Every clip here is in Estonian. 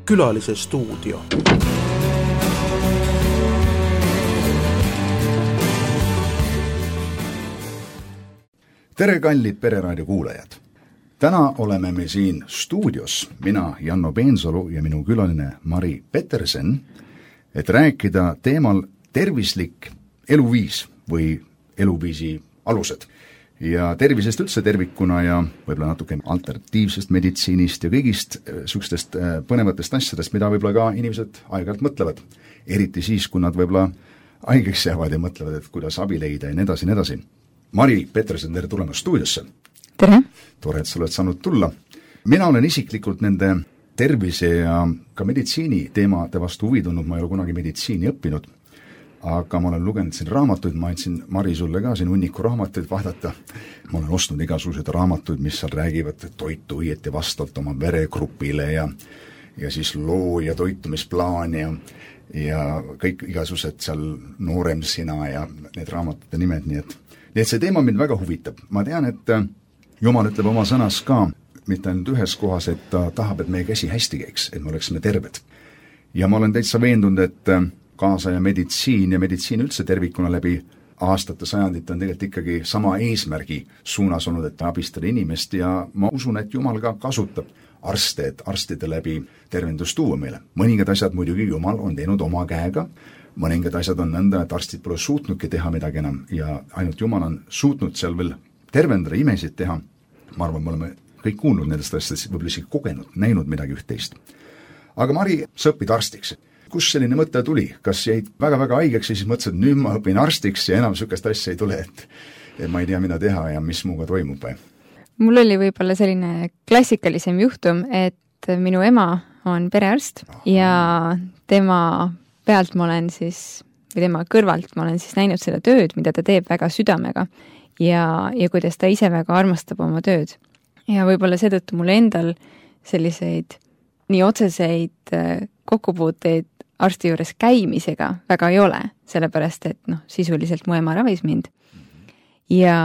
Külalise stuudio. Tere, kallid Pereraadio kuulajad! Täna oleme me siin stuudios, mina, Janno Peensalu ja minu külaline Mari Petersen, et rääkida teemal tervislik eluviis või eluviisi alused. Ja tervisest üldse tervikuna ja võib-olla natuke alternatiivsest meditsiinist ja kõigist sükstest põnevatest asjadest, mida võib-olla ka inimesed aeg-ajalt mõtlevad. Eriti siis, kui nad võib-olla haigeks jäävad ja mõtlevad, et kuidas abi leida ja nii edasi, nii edasi. Mari Petersen, tere tulemast stuudiosse. Tere! Tore, et sa oled saanud tulla. Mina olen isiklikult nende tervise ja ka meditsiini teemade vastu huvi tulnud, ma ei ole kunagi meditsiini õppinud, aga ma olen lugenud siin raamatuid, ma andsin Mari sulle ka siin hunniku raamatuid vaadata. Ma olen ostnud igasuguseid raamatuid, mis seal räägivad toitu õieti vastavalt oma veregrupile ja siis loo ja toitumisplaan ja kõik igasugused seal noorem sina ja need raamatute nimed, nii et see teema mind väga huvitab. Ma tean, et Jumal ütleb oma sõnas ka, mitte ainult ühes kohas, et ta tahab, et meie käsi hästi käiks, et me oleksime terved. Ja ma olen täitsa veendunud, et kaasaja meditsiin ja meditsiin üldse tervikuna läbi aastate sajandit on tegelikult ikkagi sama eesmärgi suunas olnud, et abistada inimest ja ma usun, et Jumal ka kasutab arste, et arstide läbi tervendust tuua meile. Mõningad asjad muidugi Jumal on teinud oma käega, mõningad asjad on nõnda, et arstid pole suutnudki teha midagi enam ja ainult Jumal on suutnud seal veel tervendada, imesid teha. Ma arvan, me oleme kõik kuulnud nendest asjadest, võib-olla isegi kogenud, näinud midagi üht-teist. Aga Mari, sa õpid arstiks. Kus selline mõte tuli? Kas jäid väga-väga haigeks ja siis mõtlesid, et nüüd ma õpin arstiks ja enam sükest asja ei tule, et ma ei tea, mida teha ja mis muuga toimub või? Mul oli võib-olla selline klassikalisem juhtum, et minu ema on perearst ja tema pealt ma olen siis, või tema kõrvalt ma olen siis näinud seda tööd, mida ta teeb väga südamega ja kuidas ta ise väga armastab oma tööd. Ja võib-olla seetõttu mul endal selliseid nii otseseid kokkupuuteid arsti juures käimisega väga ei ole, sellepärast et sisuliselt mu ema ravis mind. Ja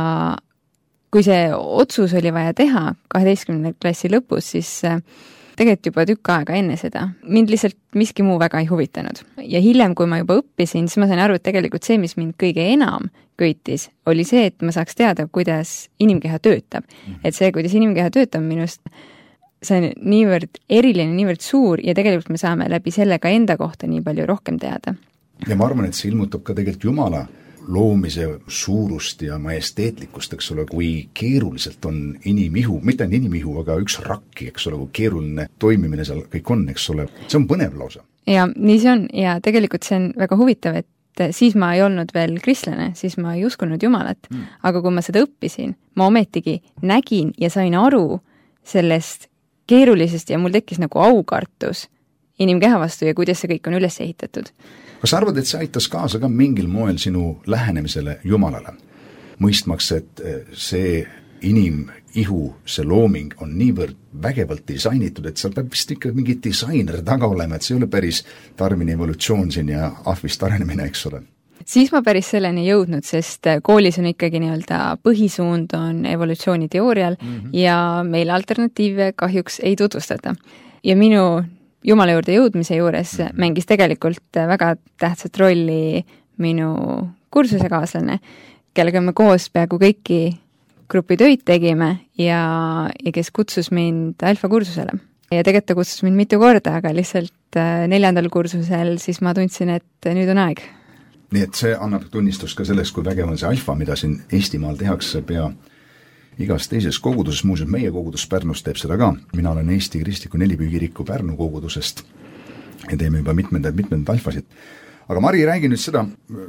kui see otsus oli vaja teha 12. klassi lõpus, siis tegelikult juba tükk aega enne seda. Mind lihtsalt miski muu väga ei huvitanud. Ja hiljem, kui ma juba õppisin, siis ma sain aru, et tegelikult see, mis mind kõige enam köitis, oli see, et ma saaks teada, kuidas inimkeha töötab. Et see, kuidas inimkeha töötab minust, see on niivõrd eriline, niivõrd suur ja tegelikult me saame läbi selle ka enda kohta nii palju rohkem teada. Ja ma arvan, et see ilmutab ka tegelikult Jumala loomise suurust ja majesteetlikkust, eks ole, kui keeruliselt on inimihu, mitte ainult inimihu, aga üks rakki, eks ole, kui keeruline toimimine seal kõik on, eks ole. See on põnev lausa. Ja nii see on ja tegelikult see on väga huvitav, et siis ma ei olnud veel kristlane, siis ma ei uskunud Jumalat. Aga kui ma seda õppisin, ma ometigi nägin ja sain aru sellest keerulisest ja mul tekkis nagu aukartus inimkeha vastu ja kuidas see kõik on üles ehitatud. Kas sa arvad, et see aitas kaasa ka mingil moel sinu lähenemisele Jumalale? Mõistmaks, et see inimihu, see looming on niivõrd vägevalt disainitud, et seal peab vist ikka mingi disainer taga olema, et see ei ole päris Darwini evolutsioon siin ja ahvist arenemine, eks ole. Siis ma päris selleni jõudnud, sest koolis on ikkagi nii-öelda põhisuund on evolutsiooniteoorial ja meil alternatiive kahjuks ei tutvustata. Ja minu Jumala juurde jõudmise juures mängis tegelikult väga tähtsat rolli minu kursusekaaslane, kellega me koos peaaegu kõiki grupitöid tegime ja kes kutsus mind alfa-kursusele. Ja tegelikult ta kutsus mind mitu korda, aga lihtsalt 4. kursusel siis ma tundsin, et nüüd on aeg. Nii et see annab tunnistust ka sellest, kui vägev on see alfa, mida siin Eestimaal tehakse pea igas teises koguduses, muuseas meie kogudus Pärnus teeb seda ka. Mina olen Eesti Kristliku Nelipüü-kiriku Pärnu kogudusest ja teeme juba mitmendaid alfasid. Aga Mari, räägi nüüd seda,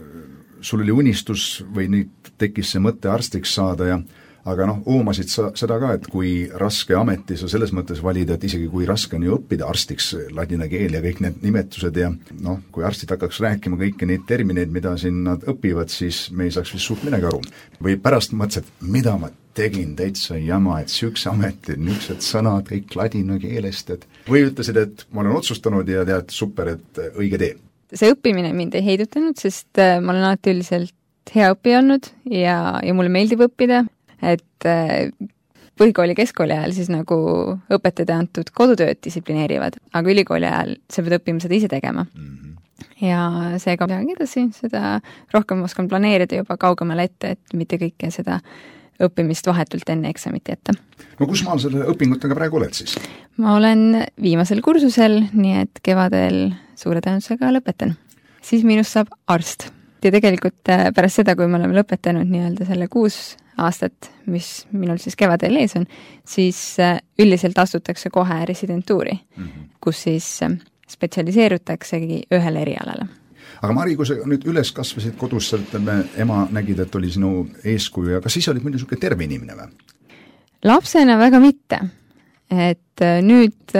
sul oli unistus või nüüd tekkis see mõte arstiks saada aga oomasid sa seda ka, et kui raske ameti sa selles mõttes valida, et isegi kui raske on ju õppida arstiks ladina keel ja kõik need nimetused ja kui arstid hakkaks rääkima kõiki neid termineid, mida siin nad õpivad, siis me ei saaks vist suht midagi aru. Või pärast mõtlesid, mida ma tegin täitsa jama, et sükse ameti, niisugused sõnad, kõik ladina keelest, või ütlesid, et ma olen otsustanud ja tead, super, et õige tee. See õppimine mind ei heidutanud, sest ma olen alati üldiselt hea õppija olnud ja mulle meeldib õppida. Et põhikooli, keskkooli ajal siis nagu õpetajad antud kodutööd distsiplineerivad, aga ülikooli ajal sa pead õppima seda ise tegema. Ja seega midagi edasi, seda rohkem oskan planeerida juba kaugemale ette, et mitte kõike seda õppimist vahetult enne eksamit jätta. No kus maal selle õpingutega praegu oled siis? Ma olen viimasel kursusel, nii et kevadel suure tõenäosusega lõpetan. Siis minust saab arst. Ja tegelikult pärast seda, kui me oleme lõpetanud nii-öelda selle 6 aastat, mis minul siis kevadel ees on, siis üldiselt astutakse kohe residentuuri, kus siis spetsialiseerutaksegi ühele erialale. Aga Mari, kui sa nüüd üles kasvasid kodus, ema nägid, et oli sinu eeskuju, ja kas siis olid muidu selline terve inimene või? Lapsena väga mitte. Et nüüd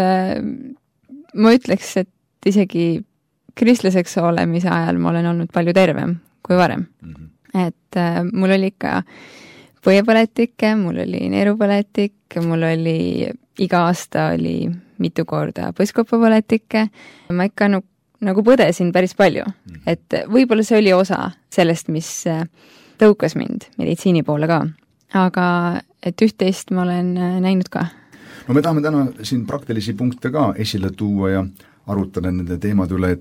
ma ütleks, et isegi kristlaseks olemise ajal ma olen olnud palju tervem kui varem. Et mul oli ikka põjepõletik, mul oli neerupõletik, mul oli iga aasta oli mitu korda põskopapõletik. Ma ikka nagu põdesin päris palju. Et võib-olla see oli osa sellest, mis tõukas mind meditsiini poole ka. Aga et üht-teist ma olen näinud ka. No me tahame täna siin praktilisi punkte ka esile tuua ja arutada nende teemad üle,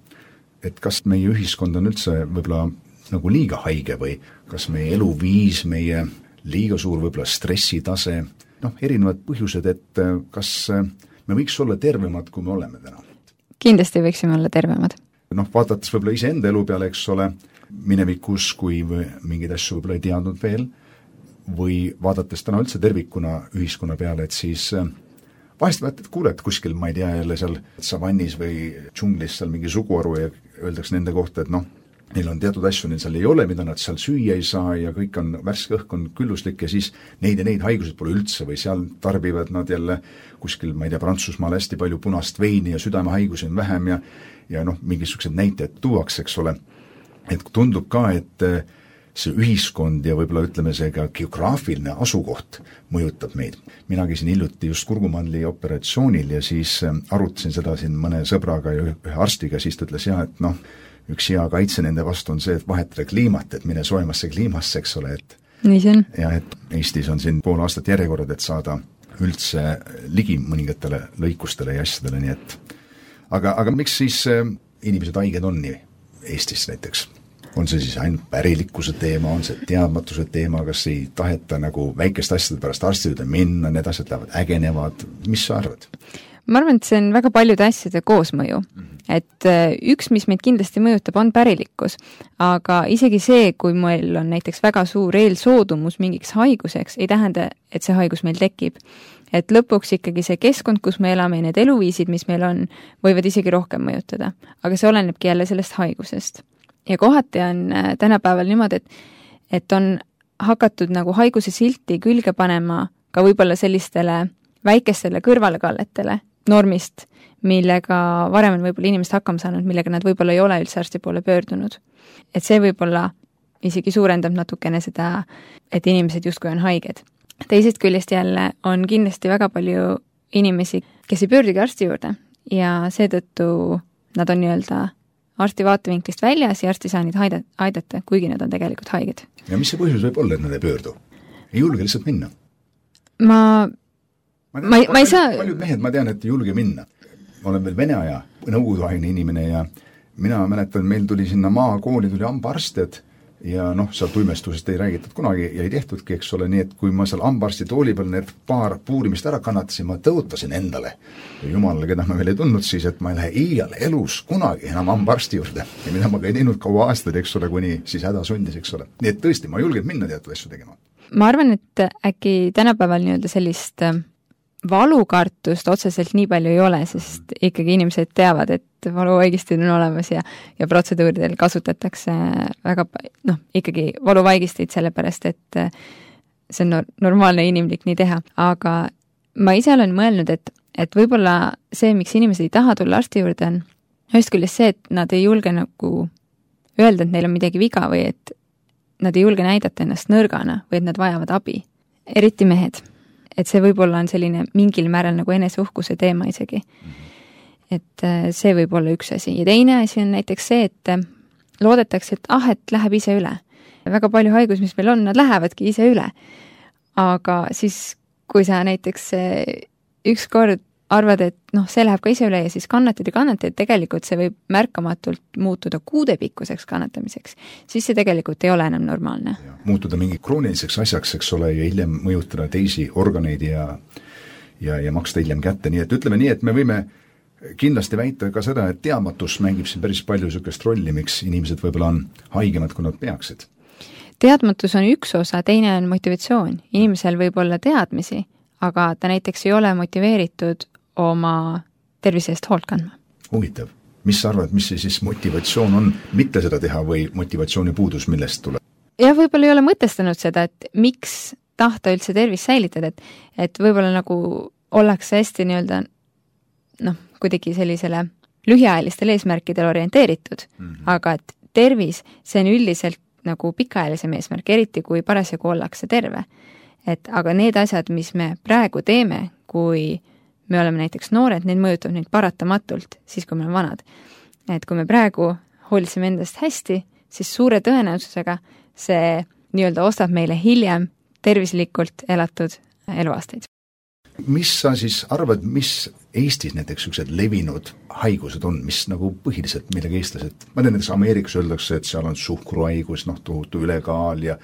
et kas meie ühiskond on üldse võib-olla nagu liiga haige või kas meie eluviis, meie liiga suur võib-olla stressitase, erinevad põhjused, et kas me võiks olla tervemad, kui me oleme täna? Kindlasti võiksime olla tervemad. Vaadates võib-olla ise enda elu peale, eks ole, minevikus, kui mingeid asju võib-olla ei teadnud veel, või vaadates täna üldse tervikuna ühiskonna peale, et siis vahest vaatad, kuuled kuskil, ma ei tea, jälle seal savannis või džunglis seal mingi suguharu ja öeldakse nende kohta, et neil on teatud asju, neil seal ei ole, mida nad seal süüa ei saa ja kõik on, värske õhk on külluslik ja siis neid ja neid haigused pole üldse või seal tarbivad nad jälle kuskil, ma ei tea, Prantsusmaal hästi palju punast veini ja südamehaigusi on vähem ja mingisugused näited tuuakse, eks ole. Et tundub ka, et see ühiskond ja võib-olla ütleme see ka geograafiline asukoht mõjutab meid. Mina käisin hiljuti just kurgumandli operatsioonil ja siis arutasin seda siin mõne sõbraga ja ühe arstiga, siis ta ütles et üks hea kaitse nende vastu on see, et vahetada kliimat, et mine soojemasse kliimasse, eks ole, et nii see on. Ja et Eestis on siin pool aastat järjekorrad, et saada üldse ligi mõningatele lõikustele ja asjadele, nii et aga miks siis inimesed haiged on nii Eestis näiteks? On see siis ainult pärilikkuse teema, on see teadmatuse teema, kas ei taheta nagu väikest asjade pärast arsti juurde minna, need asjad lähevad ägenevad, mis sa arvad? Ma arvan, et see on väga paljude asjade koosmõju. Et üks, mis meid kindlasti mõjutab, on pärilikkus, aga isegi see, kui meil on näiteks väga suur eelsoodumus mingiks haiguseks, ei tähenda, et see haigus meil tekib. Et lõpuks ikkagi see keskkond, kus me elame ja need eluviisid, mis meil on, võivad isegi rohkem mõjutada. Aga see olenebki jälle sellest haigusest. Ja kohati on tänapäeval niimoodi, et on hakatud nagu haiguse silti külge panema ka võib-olla sellistele väikestele kõrvalekalletele normist, millega varem on võib-olla inimesed hakkama saanud, millega nad võib-olla ei ole üldse arsti poole pöördunud. Et see võib-olla isegi suurendab natukene seda, et inimesed justkui on haiged. Teisest küljest jälle on kindlasti väga palju inimesi, kes ei pöördigi arsti juurde ja seetõttu nad on nii-öelda arsti vaatevinklist väljas ja arsti saa neid aidata, kuigi nad on tegelikult haiged. Ja mis see põhjus võib olla, et nad ei pöördu? Ei julge lihtsalt minna? Ma ei saa... Paljud mehed, ma tean, et ei julge minna. Ma olen veel Vene aja nõukogudeaegne inimene ja mina mäletan, meil tuli sinna maakooli, tuli hambaarstid ja seal tuimestusest ei räägitud kunagi ja ei tehtudki, eks ole, nii et kui ma seal hambaarsti tooli peal need paar puurimist ära kannatasin, ma tõotasin endale ja jumalale, keda ma veel ei tundnud siis, et ma ei lähe iial elus kunagi enam hambaarsti juurde ja mida ma ka ei teinud kaua aastaid, eks ole, kuni siis häda sundis, eks ole. Nii et tõesti, ma julgen minna teatud asju tegema. Ma arvan, et äkki tänapäeval nii-öelda sellist valukartust otseselt nii palju ei ole, sest ikkagi inimesed teavad, et valuvaigistid on olemas ja protseduuridel kasutatakse väga, ikkagi valuvaigistid sellepärast, et see on normaalne inimlik nii teha. Aga ma ise olen mõelnud, et võib-olla see, miks inimesed ei taha tulla arsti juurde, on ühest küljest see, et nad ei julge nagu öelda, et neil on midagi viga või et nad ei julge näidata ennast nõrgana või et nad vajavad abi. Eriti mehed. Et see võib-olla on selline mingil määral nagu eneseuhkuse teema isegi. Et see võib olla üks asi. Ja teine asi on näiteks see, et loodetakse, et läheb ise üle. Ja väga palju haigus, mis meil on, nad lähevadki ise üle. Aga siis kui sa näiteks ükskord arvad, et see läheb ka ise üle ja siis kannatad, tegelikult see võib märkamatult muutuda kuudepikkuseks kannatamiseks, siis see tegelikult ei ole enam normaalne. Muutuda mingi krooniliseks asjaks, eks ole, ja hiljem mõjutada teisi organeid ja maksta hiljem kätte, nii et ütleme nii, et me võime kindlasti väita ka seda, et teadmatus mängib siin päris palju niisugust rolli, miks inimesed võib-olla on haigemad, kui nad peaksid. Teadmatus on üks osa, teine on motivatsioon. Inimesel võib olla teadmisi, aga ta näiteks ei ole motiveeritud oma tervise eest hoolt kandma. Huvitav. Mis sa arvad, mis see siis motivatsioon on mitte seda teha või motivatsiooni puudus, millest tuleb? Ja võib-olla ei ole mõtestanud seda, et miks tahta üldse tervist säilitada, et võib-olla nagu ollakse hästi nii-öelda kuidagi sellisele lühiajalistele eesmärkidele orienteeritud, aga et tervis, see on üldiselt nagu pikaajalisem eesmärk, eriti kui parasjagu ollakse terve. Et aga need asjad, mis me praegu teeme, kui me oleme näiteks noored, need mõjutab neid paratamatult, siis kui me oleme vanad. Et kui me praegu hoolitseme endast hästi, siis suure tõenäosusega see nii-öelda ostab meile hiljem tervislikult elatud eluaastaid. Mis sa siis arvad, mis Eestis näiteks sellised levinud haigused on, mis nagu põhiliselt millega eestlased, ma tean näiteks Ameerikas öeldakse, et seal on suhkruhaigus, tohutu ülekaal ja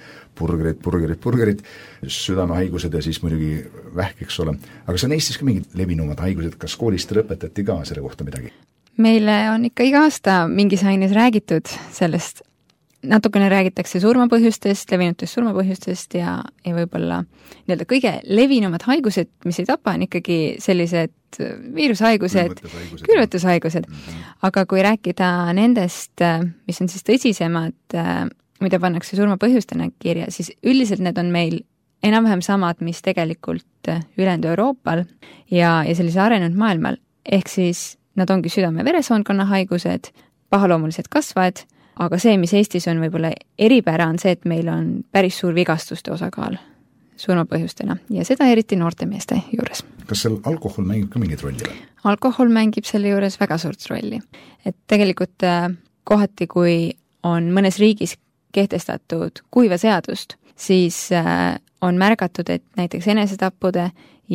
burgerid, südamehaigused ja siis muidugi vähk, eks ole. Aga see on Eestis ka mingid levinumad haigused, kas koolistele õpetati ka selle kohta midagi? Meile on ikka iga aasta mingis aines räägitud sellest. Natukene räägitakse surmapõhjustest, levinutest surmapõhjustest ja võib-olla nii-öelda kõige levinumad haigused, mis ei tapa, on ikkagi sellised viirushaigused, külmetushaigused. Aga kui rääkida nendest, mis on siis tõsisemad, mida pannakse surmapõhjustena kirja, siis üldiselt need on meil enam-vähem samad, mis tegelikult ülejäänud Euroopal ja sellise arenenud maailmal. Ehk siis nad ongi südame-veresoonkonna haigused, pahaloomulised kasvajad, aga see, mis Eestis on võib-olla eripära, on see, et meil on päris suur vigastuste osakaal surmapõhjustena ja seda eriti noorte meeste juures. Kas seal alkohol mängib ka mingit rolli? Alkohol mängib selle juures väga suurt rolli. Et tegelikult kohati, kui on mõnes riigis kehtestatud kuiva seadust, siis on märgatud, et näiteks enesetappude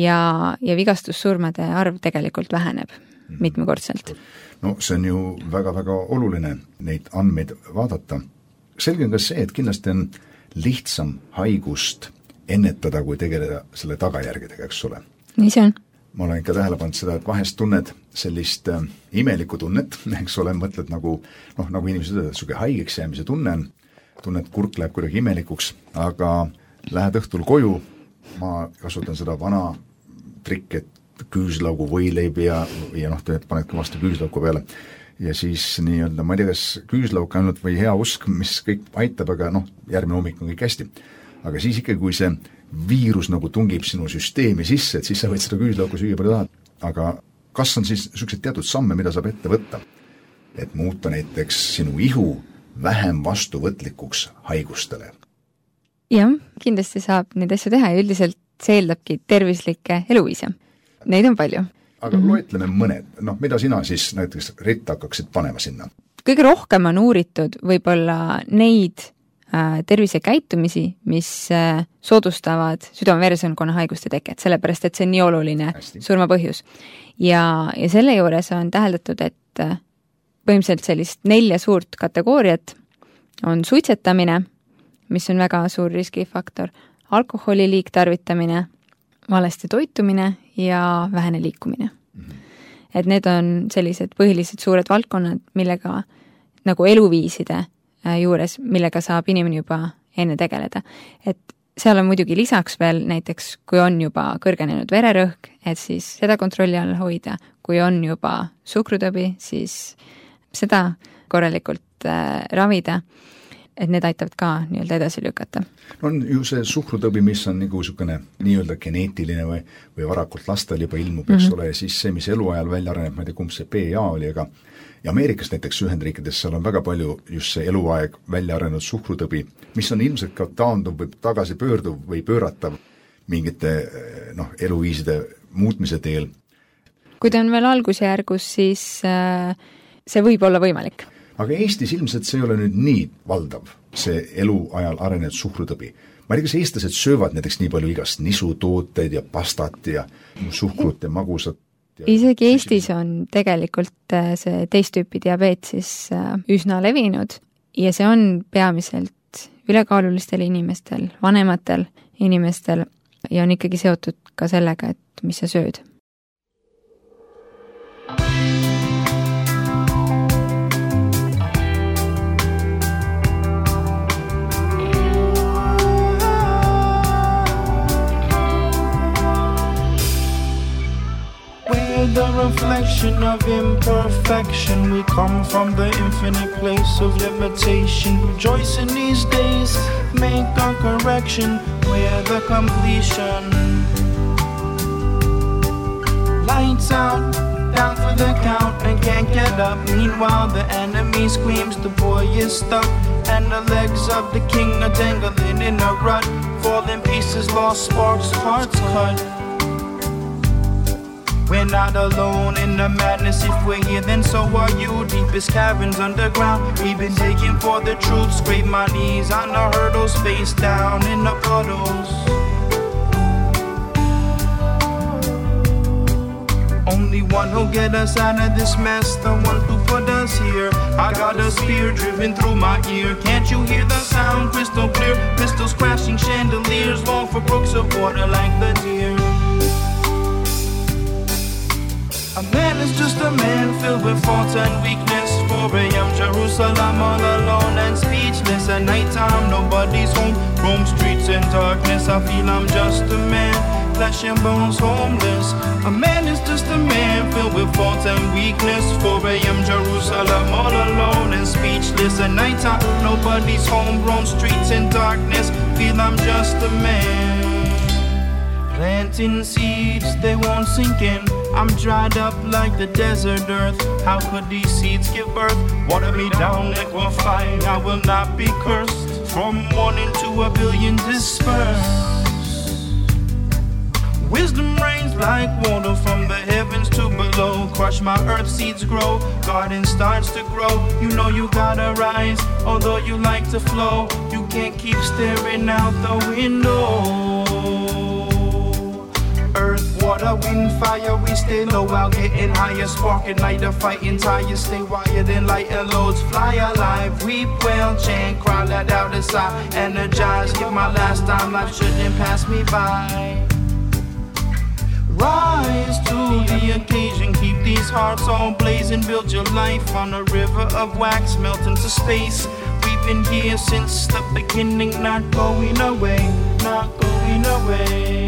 ja vigastussurmade arv tegelikult väheneb mitmekordselt. No see on ju väga-väga oluline neid andmeid vaadata. Selge on ka see, et kindlasti on lihtsam haigust ennetada, kui tegeleda selle tagajärgedega, eks ole. Nii see on. Ma olen ikka tähele pannud seda, et vahest tunned sellist imelikku tunnet, eks ole, mõtled nagu inimesed ütlevad, et suge haigeks jäämise tunne on, tunned kurk läheb kuidagi imelikuks, aga lähed õhtul koju, ma kasutan seda vana trikki, et küüslaugu võileib ja paned kõvasti küüslauku peale ja siis nii-öelda, ma ei tea, kas küüslauk ainult või hea usk, mis kõik aitab, aga järgmine hommik on kõik hästi. Aga siis ikkagi, kui see viirus nagu tungib sinu süsteemi sisse, et siis sa võid seda küüslauku süüa palju tahad. Aga kas on siis niisugused teatud samme, mida saab ette võtta, et muuta näiteks sinu ihu vähem vastuvõtlikuks haigustele? Jah, kindlasti saab neid asju teha ja üldiselt see eeldabki tervislikke eluviise. Neid on palju. Aga loetleme mõned, mida sina siis näiteks Ritt hakkaksid panema sinna? Kõige rohkem on uuritud võib-olla neid tervisekäitumisi, mis soodustavad südame-veresoonkonna haiguste teket, sellepärast et see on nii oluline surmapõhjus. Ja selle juures on täheldatud, et põhimõtteliselt sellist 4 suurt kategooriat on suitsetamine, mis on väga suur riskifaktor, alkoholi liigtarvitamine, valesti toitumine ja vähene liikumine. Et need on sellised põhilised suured valdkonnad, millega nagu eluviiside juures, millega saab inimene juba enne tegeleda. Et seal on muidugi lisaks veel näiteks, kui on juba kõrgenenud vererõhk, et siis seda kontrolli all hoida, kui on juba suhkrutõbi, siis seda korralikult ravida, et need aitavad ka nii-öelda edasi lükata. On ju see suhkrutõbi, mis on nii-öelda geneetiline või varakult lastel juba ilmub, eks ole, ja siis see, mis eluajal välja areneb, ma ei tea, kumb see PA oli, aga ja Ameerikas näiteks Ühendriikides seal on väga palju just see eluaeg välja arenenud suhkrutõbi, mis on ilmselt ka taanduv või tagasi pöörduv või pööratav mingite eluviiside muutmise teel. Kui ta on veel algusjärgus, siis see võib olla võimalik. Aga Eestis ilmselt see ei ole nüüd nii valdav, see eluajal arenenud suhkrutõbi. ma ei tea, kas eestlased söövad näiteks nii palju igast nisutooteid ja pastat ja suhkrut ja magusat. Isegi Eestis on tegelikult see teist tüüpi diabeet siis üsna levinud ja see on peamiselt ülekaalulistel inimestel, vanematel inimestel ja on ikkagi seotud ka sellega, et mis sa sööd. The reflection of imperfection, we come from the infinite place of limitation. Rejoice in these days, make a correction, we're the completion. Lights out, down for the count and can't get up. Meanwhile the enemy screams, the boy is stuck, and the legs of the king are dangling in a rut. Falling pieces, lost sparks, hearts cut. We're not alone in the madness. If we're here, then so are you. Deepest caverns underground, we've been digging for the truth. Scrape my knees on the hurdles, face down in the puddles. Only one who'll get us out of this mess, the one who put us here. I got a spear driven through my ear. Can't you hear the sound crystal clear? Pistols crashing, chandeliers long for brooks of water like the deer. A man is just a man filled with faults and weakness. 4 a.m. Jerusalem all alone and speechless. At night time nobody's home. Roam streets in darkness. I feel I'm just a man, flesh and bones homeless. A man is just a man filled with faults and weakness. 4 a.m. Jerusalem all alone and speechless. At night time nobody's home. Roam streets in darkness. Feel I'm just a man. Planting seeds, they won't sink in. I'm dried up like the desert earth. How could these seeds give birth? Water me down, liquefy, I will not be cursed. From 1 into a billion dispersed. Wisdom rains like water from the heavens to below. Crush my earth, seeds grow, garden starts to grow. You know you gotta rise, although you like to flow. You can't keep staring out the window. Earth, water, wind, fire, we stay low while getting higher. Sparking lighter, fighting tires, stay wired and light and loads. Fly alive, weep well, chant, cry, let out a sigh. Energize, give my last time, life shouldn't pass me by. Rise to the occasion, keep these hearts all blazing. Build your life on a river of wax, melt into space. We've been here since the beginning, not going away, not going away.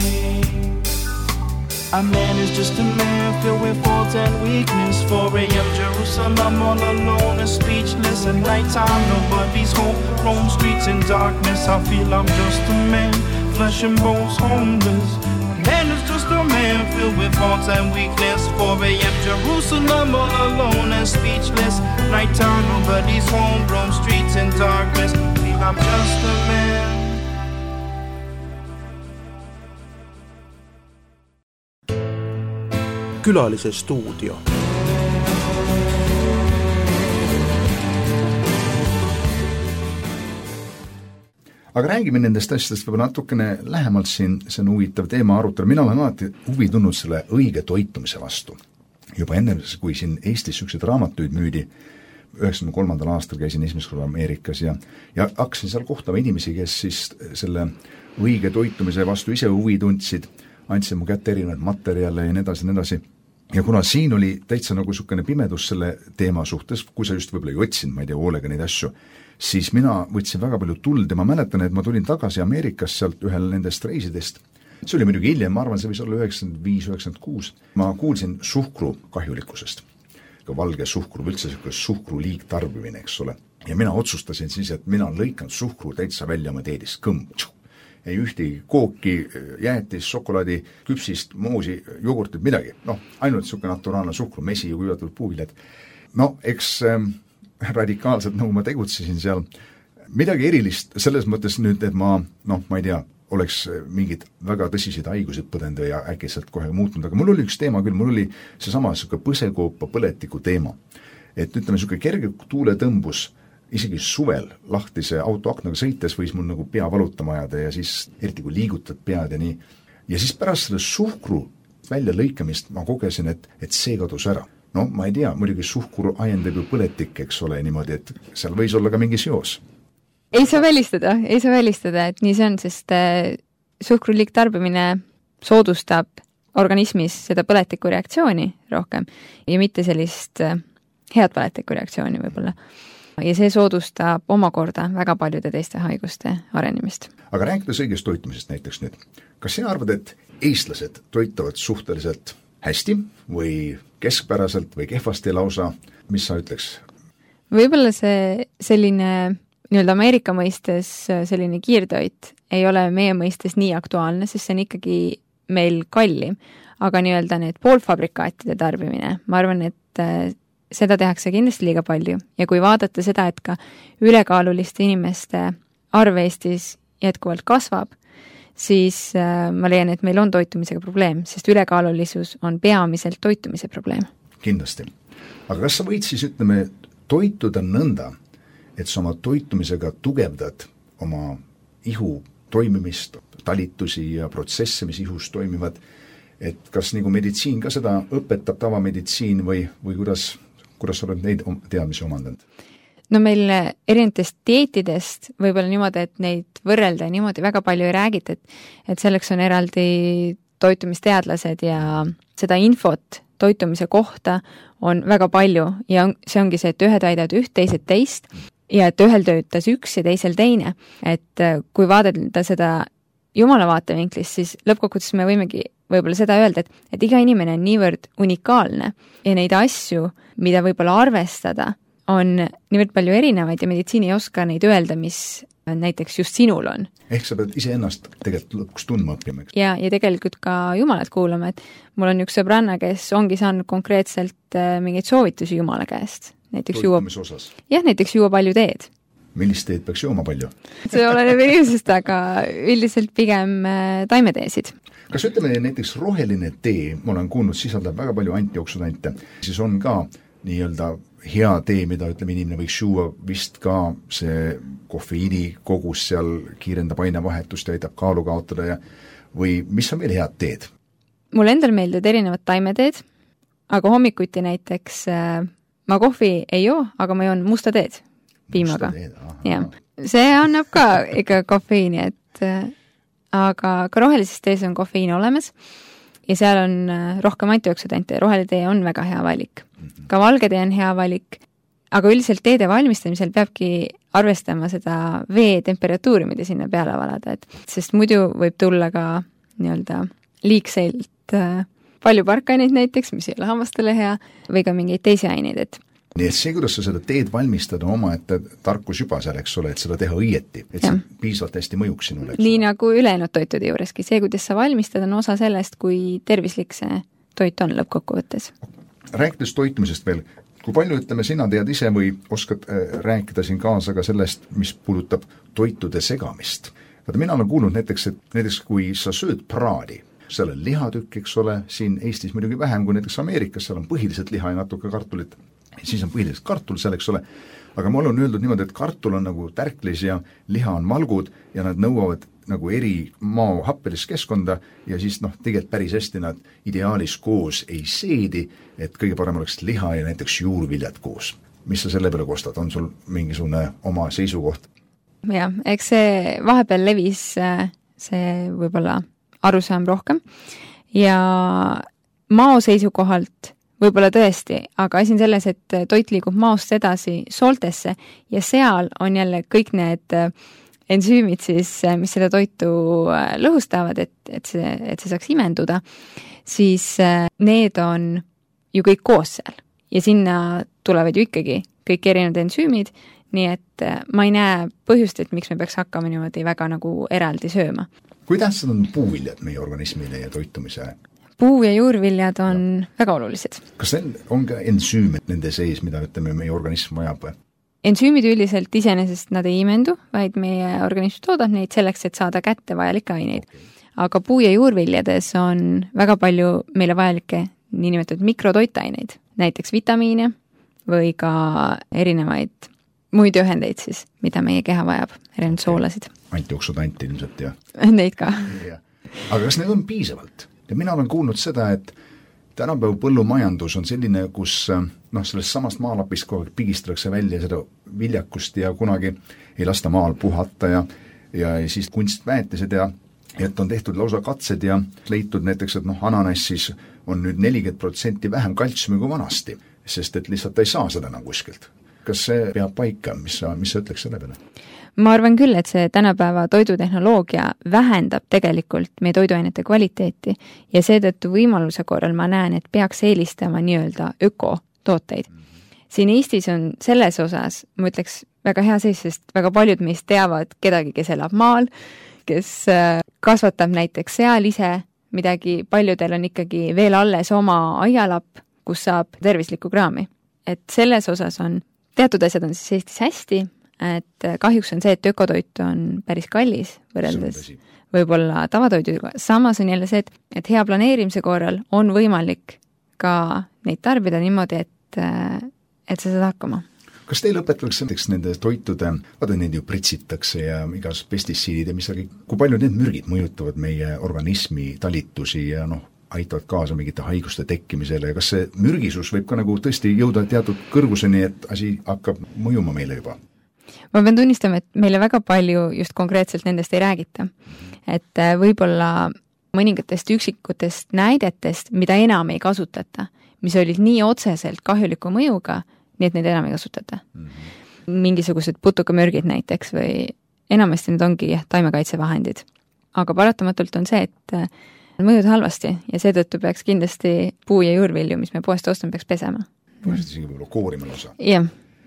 A man is just a man filled with faults and weakness. 4 a.m. Jerusalem all alone and speechless. At night time nobody's home. Roam streets in darkness. I feel I'm just a man, flesh and bones homeless. A man is just a man filled with faults and weakness. 4 a.m. Jerusalem all alone and speechless. Night time nobody's home. Roam streets in darkness. I feel I'm just a man. Külalise stuudio. Aga räägime nendest asjadest võib-olla natukene lähemalt siin, see on huvitav teema arutada. Mina olen alati huvi tundnud selle õige toitumise vastu. Juba enne, kui siin Eestis sükseid raamatuid müüdi, 93. aastal käisin esimest korda Ameerikas ja hakkasin seal kohtama inimesi, kes siis selle õige toitumise vastu ise huvi tundsid, andsin mu kätte erinevaid materjale ja nii edasi. Ja kuna siin oli täitsa nagu sukene pimedus selle teema suhtes, kui sa just võib-olla ei otsinud, ma ei tea, hoolega neid asju, siis mina võtsin väga palju tuld ja ma mäletan, et ma tulin tagasi Ameerikas sealt ühel nendest reisidest. See oli muidugi hiljem, ma arvan, see võis olla 95-96. Ma kuulsin suhkru kahjulikkusest. Ka valge suhkru, üldse suhkru liigtarbimine, eks ole. Ja mina otsustasin siis, et mina lõikan suhkru täitsa välja oma teedist, ei ühtegi kooki, jäätis, šokolaadi, küpsist, moosi, jogurtit, midagi. Ainult niisugune naturaalne suhkru, mesi ja kuivatud puuviljad. Eks radikaalselt nagu ma tegutsesin seal. Midagi erilist selles mõttes nüüd, et ma ei tea, oleks mingid väga tõsised haigused põdend ja äkki sealt kohe muutnud, aga mul oli üks teema küll, mul oli seesama põsekoopa põletiku teema. Et ütleme, niisugune kerge tuuletõmbus isegi suvel lahtise autoaknaga sõites võis mul nagu pea valutama ajada ja siis eriti kui liigutad pead ja nii. Ja siis pärast selle suhkru välja lõikamist ma kogesin, et see kadus ära. No ma ei tea, muidugi suhkur ajendab ju põletik, eks ole, niimoodi, et seal võis olla ka mingi seos. Ei saa välistada, et nii see on, sest suhkruliik tarbimine soodustab organismis seda põletiku reaktsiooni rohkem ja mitte sellist head põletiku reaktsiooni võib-olla. Ja see soodustab omakorda väga paljude teiste haiguste arenemist. Aga rääkides õigest toitumisest näiteks nüüd, kas sina arvad, et eestlased toitavad suhteliselt hästi või keskpäraselt või kehvasti lausa, mis sa ütleks? Võib-olla see selline nii-öelda Ameerika mõistes selline kiirtoit ei ole meie mõistes nii aktuaalne, sest see on ikkagi meil kallim, aga nii-öelda need poolfabrikaatide tarbimine, ma arvan, et seda tehakse kindlasti liiga palju ja kui vaadata seda, et ka ülekaaluliste inimeste arv Eestis jätkuvalt kasvab, siis ma leian, et meil on toitumisega probleem, sest ülekaalulisus on peamiselt toitumise probleem. Kindlasti. Aga kas sa võid siis, ütleme, toituda nõnda, et sa oma toitumisega tugevdad oma ihu toimimist, talitusi ja protsesse, mis ihus toimivad, et kas nagu meditsiin ka seda õpetab, tavameditsiin või kuidas sa oled neid teadmisi omandanud? No meil erinevatest dieetidest võib-olla niimoodi, et neid võrrelda ja niimoodi väga palju ei räägita, et selleks on eraldi toitumisteadlased ja seda infot toitumise kohta on väga palju ja see ongi see, et ühed väidavad üht, teised teist ja et ühel töötas üks ja teisel teine. Et kui vaadata seda jumala vaatevinklist, siis lõppkokkuvõttes me võimegi võib-olla seda öelda, et iga inimene on niivõrd unikaalne ja neid asju, mida võib-olla arvestada, on niivõrd palju erinevaid ja meditsiin ei oska neid öelda, mis näiteks just sinul on. Ehk sa pead iseennast tegelikult lõpuks tundma õppima. Ja tegelikult ka jumalat kuulama, et mul on üks sõbranna, kes ongi saanud konkreetselt mingeid soovitusi jumala käest. Näiteks näiteks juua palju teed. Millist teed peaks jooma palju? See oleneb inimesest, aga üldiselt pigem taimeteesid. Kas ütleme näiteks roheline tee, ma olen kuulnud, sisaldab väga palju antioksidante, siis on ka nii-öelda hea tee, mida ütleme inimene võiks juua, vist ka see kofeiini kogus seal kiirendab ainevahetust ja aitab kaalu kaotada või mis on veel head teed? Mul endal meeldivad erinevad taimeteed, aga hommikuti näiteks ma kohvi ei joo, aga ma joon musta teed piimaga. Ja. See annab ka ikka kofeiini, aga ka rohelises tees on kofeiin olemas ja seal on rohkem antioksidante. Roheline tee on väga hea valik. Ka valge tee on hea valik, aga üldiselt teede valmistamisel peabki arvestama seda vee temperatuuri, mida sinna peale valada, sest muidu võib tulla ka nii-öelda liigselt palju parkaineid näiteks, mis ei ole hammastele hea, või ka mingeid teisi aineid, Nii et see, kuidas sa seda teed valmistada oma, et tarkus juba seal, eks ole, et seda teha õieti, et see piisavalt hästi mõjuks sinule. Nii nagu ülejäänud toitude juureski. See, kuidas sa valmistad, on osa sellest, kui tervislik see toit on lõppkokkuvõttes. Rääkides toitumisest veel, kui palju, ütleme, sina tead ise või oskad rääkida siin kaasa ka sellest, mis puudutab toitude segamist? Vaata, mina olen kuulnud näiteks kui sa sööd praadi, seal on lihatükk, eks ole, siin Eestis muidugi vähem kui näiteks Ameerikas, seal on põhiliselt liha ja natuke kartulit, siis on põhiliselt kartul seal, eks ole, aga mul on öeldud niimoodi, et kartul on nagu tärklis ja liha on malgud ja nad nõuavad nagu eri maa happelist keskkonda ja siis tegelikult päris hästi nad ideaalis koos ei seedi, et kõige parem oleks liha ja näiteks juurviljad koos. Mis sa selle peale kostad? On sul mingisugune oma seisukoht? Jah, eks see vahepeal levis see võib-olla arusaam rohkem ja mao seisukohalt võib-olla tõesti, aga asi on selles, et toit liigub maost edasi sooltesse ja seal on jälle kõik need ensüümid siis, mis seda toitu lõhustavad, et see saaks imenduda, siis need on ju kõik koos seal ja sinna tulevad ju ikkagi kõik erinevad ensüümid, nii et ma ei näe põhjust, et miks me peaks hakkama niimoodi väga nagu eraldi sööma. Kui tähtsad on puuviljad meie organismile ja toitumise? Puu- ja juurviljad on väga olulised. Kas on ka ensüümed nende sees, mida ütleme meie organism vajab? Ensüümid üldiselt iseenesest nad ei imendu, vaid meie organism toodab neid selleks, et saada kätte vajalikke aineid. Aga puu- ja juurviljades on väga palju meile vajalikke niinimetatud mikrotoitaineid, näiteks vitamiine või ka erinevaid muid ühendeid siis, mida meie keha vajab, erinevad soolasid. Antioksodante ilmselt ja neid ka. Aga kas need on piisavalt? Ja mina olen kuulnud seda, et tänapäev põllumajandus on selline, kus sellest samast maalapist kogu aeg pigistatakse välja seda viljakust ja kunagi ei lasta maal puhata ja siis kunstväetised ja et on tehtud lausa katsed ja leitud näiteks, et ananassis on nüüd 40% vähem kaltsiumi kui vanasti, sest et lihtsalt ei saa seda enam kuskilt. Kas see peab paika? Mis sa ütleks selle peale? Ma arvan küll, et see tänapäeva toidutehnoloogia vähendab tegelikult meie toiduainete kvaliteeti ja seetõttu võimaluse korral ma näen, et peaks eelistama nii-öelda ökotooteid. Siin Eestis on selles osas, ma ütleks, väga hea seis, sest väga paljud meist teavad kedagi, kes elab maal, kes kasvatab näiteks seal ise midagi, paljudel on ikkagi veel alles oma aialapp, kus saab tervislikku kraami. Et selles osas on, teatud asjad on siis Eestis hästi, et kahjuks on see, et ökotoit on päris kallis võrreldes võib-olla tavatoiduga. Samas on jälle see, et hea planeerimise korral on võimalik ka neid tarbida niimoodi, et sa saad hakkama. Kas teil õpetatakse näiteks nende toitude, vaata neid ju pritsitakse ja igas pestitsiidid ja mis aga, kui palju need mürgid mõjutavad meie organismi talitusi ja aitavad kaasa mingite haiguste tekkimisele ja kas see mürgisus võib ka nagu tõesti jõuda teatud kõrguseni, et asi hakkab mõjuma meile juba? Ma pean tunnistama, et meile väga palju just konkreetselt nendest ei räägita. Et võib-olla mõningatest üksikutest näidetest, mida enam ei kasutata, mis olid nii otseselt kahjuliku mõjuga, nii et neid enam ei kasutata. Mingisugused putukamürgid näiteks või enamasti need ongi taimekaitsevahendid. Aga paratamatult on see, et mõjud halvasti ja seetõttu peaks kindlasti puu- ja juurvilju, mis me poest ostame, peaks pesema. Poest isegi võib-olla koorima lausa. Jah.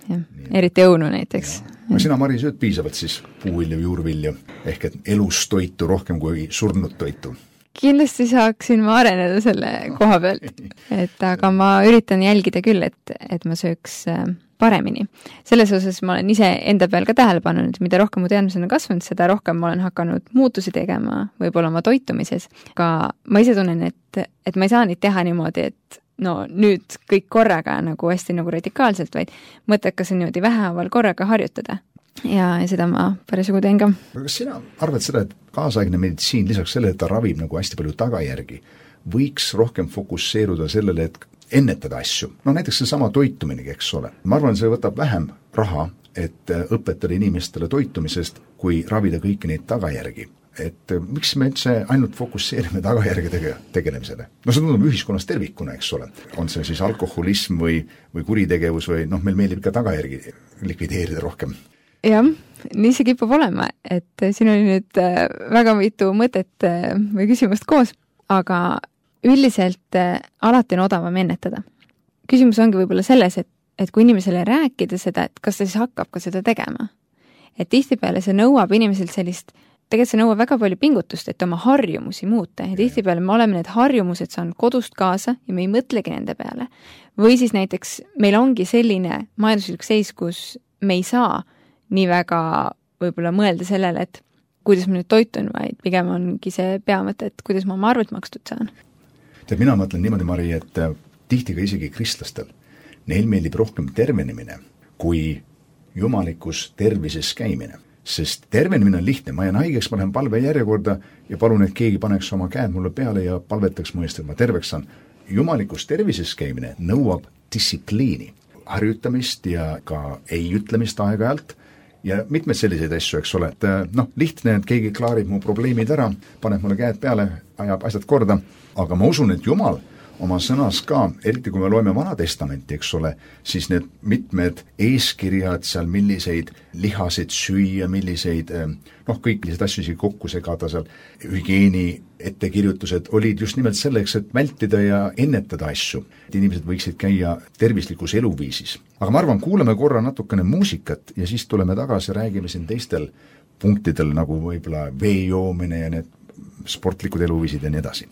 Eriti õunu näiteks. Ja sina, Mari, sööd piisavalt siis puuvilju, juurvilju ehk et elus toitu rohkem kui surnud toitu? Kindlasti saaksin ma areneda selle koha pealt, aga ma üritan jälgida küll, et ma sööks paremini. Selles osas ma olen ise enda peal ka tähele pannud, mida rohkem mu teadmised on kasvanud, seda rohkem ma olen hakanud muutusi tegema võib-olla oma toitumises. Aga ma ise tunnen, et ma ei saa neid teha niimoodi, et nüüd kõik korraga nagu hästi nagu radikaalselt, vaid mõttekas on niimoodi vähehaaval korraga harjutada. Ja seda ma parasjagu teen ka. Kas sina arvad seda, et kaasaegne meditsiin lisaks sellele, et ta ravib nagu hästi palju tagajärgi, võiks rohkem fokusseeruda sellele, et ennetada asju? Näiteks see sama toituminegi, eks ole. Ma arvan, see võtab vähem raha, et õpetada inimestele toitumisest, kui ravida kõiki neid tagajärgi. Et miks me üldse ainult fokusseerime tagajärgedega tegelemisele? See tundub ühiskonnas tervikuna, eks ole. On see siis alkoholism või kuritegevus või meil meeldib ka tagajärgi likvideerida rohkem. Jah, nii see kipub olema, et siin oli nüüd väga mitu mõtet või küsimust koos, aga üldiselt alati on odavam ennetada. Küsimus ongi võib-olla selles, et kui inimesele rääkida seda, et kas ta siis hakkab ka seda tegema. Et tihtipeale see nõuab inimeselt sellist tegelikult see nõuab väga palju pingutust, et oma harjumusi muuta ja tihtipeale me oleme need harjumused saanud kodust kaasa ja me ei mõtlegi nende peale. Või siis näiteks meil ongi selline majanduslik seis, kus me ei saa nii väga võib-olla mõelda sellele, et kuidas ma nüüd toitun, vaid pigem ongi see peamõte, et kuidas ma oma arvelt makstud saan. Mina mõtlen niimoodi, Mari, et tihti ka isegi kristlastel, neil meeldib rohkem tervenemine kui jumalikus tervises käimine. Sest tervenemine on lihtne, ma jään haigeks, ma lähen palve järjekorda ja palun, et keegi paneks oma käed mulle peale ja palvetaks mu eest, et ma terveks saan. Jumalikus tervises käimine nõuab distsipliini, harjutamist ja ka ei ütlemist aeg-ajalt ja mitmed selliseid asju, eks ole, et lihtne, et keegi klaarib mu probleemid ära, paneb mulle käed peale, ajab asjad korda, aga ma usun, et Jumal oma sõnas ka, eriti kui me loeme Vanatestamenti, eks ole, siis need mitmed eeskirjad seal, milliseid lihaseid süüa, milliseid, kõik sellised asju kokku segada seal, hügieeni ettekirjutused olid just nimelt selleks, et vältida ja ennetada asju. Et inimesed võiksid käia tervislikus eluviisis. Aga ma arvan, kuuleme korra natukene muusikat ja siis tuleme tagasi, räägime siin teistel punktidel, nagu võib-olla vee joomine ja need sportlikud eluviisid ja nii edasi.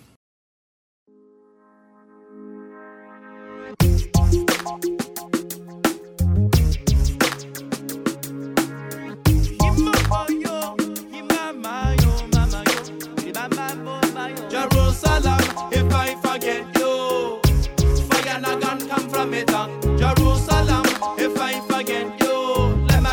Jerusalem, if I forget you, let my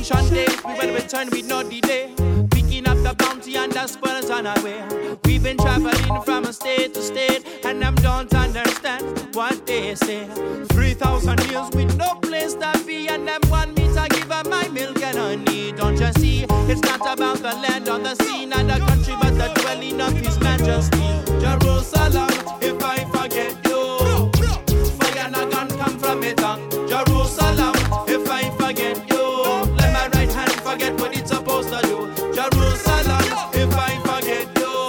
Celebration days, we will return with no delay. Picking up the bounty and the spoils on our way. We've been traveling from state to state, and I don't understand what they say. 3,000 years with no place to be, and them want me to give up my milk and honey. Don't you see? It's not about the land or the sea, not the country, but the dwelling of His Majesty. Jerusalem, if I forget you, fire not gonna come from it. Jerusalem, if I forget you, let my right hand forget what it's supposed to do. Jerusalem, if I forget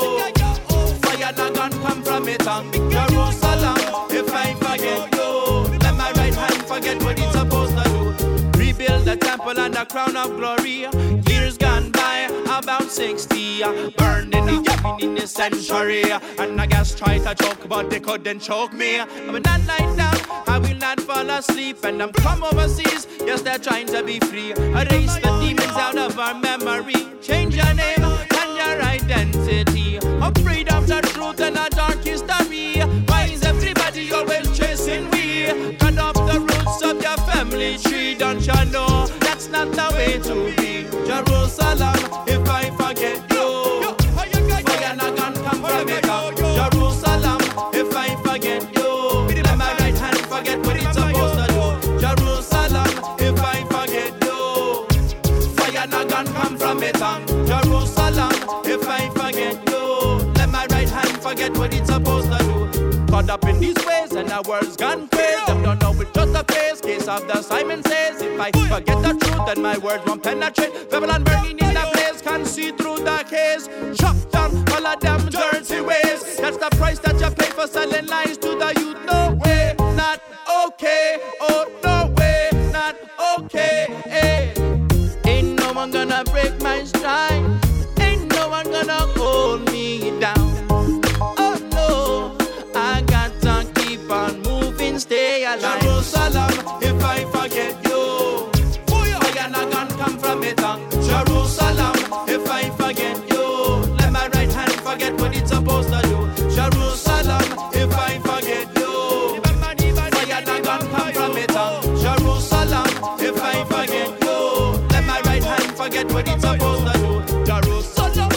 you, fire not gonna come from it. Jerusalem, if I forget you, let my right hand forget what it's supposed to do. Rebuild the temple and the crown of glory. Years gone by, about 60, burned in the yapping in the century. And I guess try to choke, but they couldn't choke me. I will not lie down, I will not fall asleep. And I'm come overseas, yes, they're trying to be free. Erase the demons out of our memory. Change your name and your identity. Of freedom, the truth, and a dark history. Why is everybody always chasing we? Cut off the roots of your family tree. Don't you know that's not the way to be? Jerusalem, if I forget you, fire not gonna come from it. Jerusalem, if I forget you, let my right hand forget what it's supposed to do. Jerusalem, if I forget you, fire not gonna come from it. Jerusalem, if I forget you, let my right hand forget what it's supposed to do. Caught up in these ways and our world's gone crazy. Them don't know it's just a phase. Case of the Simon says, if I forget the truth, then my words won't penetrate. Babylon burning in the blaze, can see through the case. Chop down all of them dirty ways. That's the price that you pay for selling lies to the youth. No way, not okay. Oh, no way, not okay. Hey. Ain't no one gonna break my stride. Ain't no one gonna hold me down. Oh no, I got to keep on moving, stay alive. Jerusalem, if I forget you, fire not gonna come from it. Jerusalem, if I forget you, let my right hand forget what it's supposed to do. Jerusalem, if I forget you, fire not gonna come from it. Jerusalem, if I forget you, let my right hand forget what it's supposed to do. Jerusalem.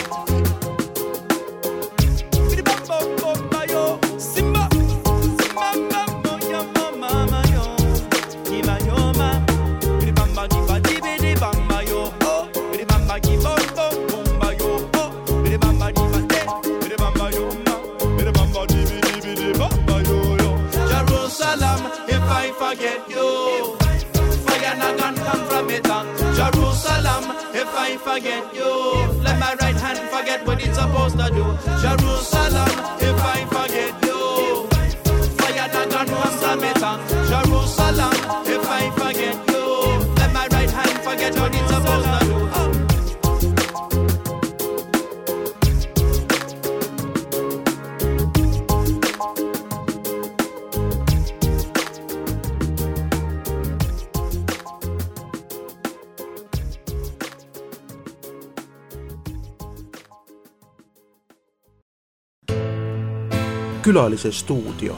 Jerusalem, if I forget you, fire not gonna come from it. Jerusalem, if I forget you, let my right hand forget what it's supposed to do. Jerusalem, if I forget you, fire not gonna come from it. Jerusalem, if I forget you, let my right hand forget what it's supposed to do. Külalise stuudio.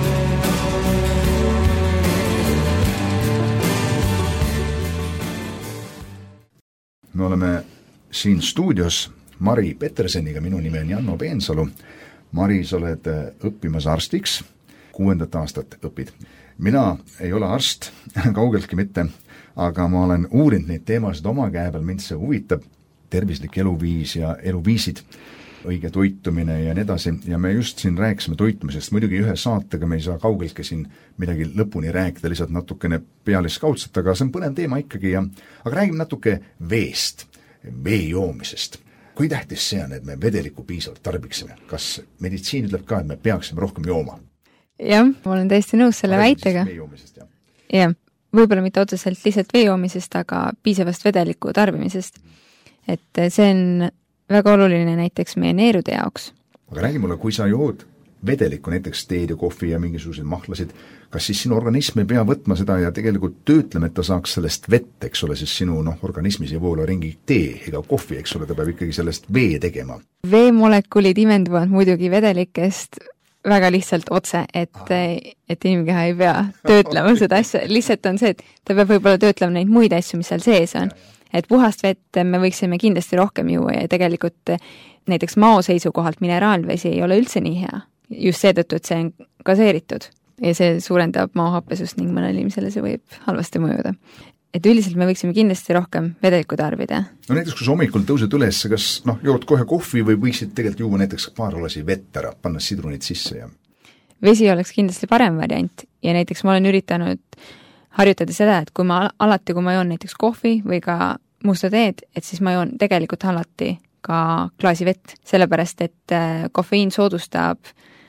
Me oleme siin stuudios Mari Peterseniga, minu nimi on Janno Peensalu. Mari, sa oled õppimas arstiks, 6. aastat õpid. Mina ei ole arst, kaugeltki mitte, aga ma olen uurinud neid teemasid oma käe peal, mind see huvitab, tervislik eluviis ja eluviisid, õige toitumine ja nii edasi, ja me just siin rääkisime toitumisest, muidugi ühe saatega me ei saa kaugeltki siin midagi lõpuni rääkida, lihtsalt natukene pealiskaudselt, aga see on põnev teema ikkagi, aga räägime natuke veest, vee joomisest. Kui tähtis see on, et me vedelikku piisavalt tarbiksime? Kas meditsiin ütleb ka, et me peaksime rohkem jooma? Jah, ma olen täiesti nõus selle väitega. Jah, võib-olla mitte otseselt lihtsalt vee joomisest, aga piisavast vedeliku tarbimisest. Et see on väga oluline näiteks meie neerude jaoks. Aga räägi mulle, kui sa jood vedelikku, näiteks teed ja kohvi ja mingisuguseid mahlasid, kas siis sinu organism ei pea võtma seda ja tegelikult töötlema, et ta saaks sellest vett, eks ole, siis sinu organismis ei voola ringi tee ega kohvi, eks ole, ta peab ikkagi sellest vee tegema. Veemolekulid imenduvad muidugi vedelikest väga lihtsalt otse, et inimkeha ei pea töötlema seda asja, lihtsalt on see, et ta peab võib-olla töötlema neid muid asju, mis seal sees on. et puhast vett me võiksime kindlasti rohkem juua ja tegelikult näiteks mao seisukohalt mineraalvesi ei ole üldse nii hea. Just seetõttu, et see on gaseeritud ja see suurendab maohappesust ning mõnele inimesele see võib halvasti mõjuda. Et üldiselt me võiksime kindlasti rohkem vedelikku tarbida. No näiteks, kui sa hommikul tõused üles, kas jood kohe kohvi või võiksid tegelikult juua näiteks paar glasi vett ära, panna sidrunid sisse ja... Vesi oleks kindlasti parem variant ja näiteks ma olen üritanud harjutada seda, et kui ma joon näiteks kohvi või ka musta teed, et siis ma joon tegelikult alati ka klaasi vett, sellepärast et kofeiin soodustab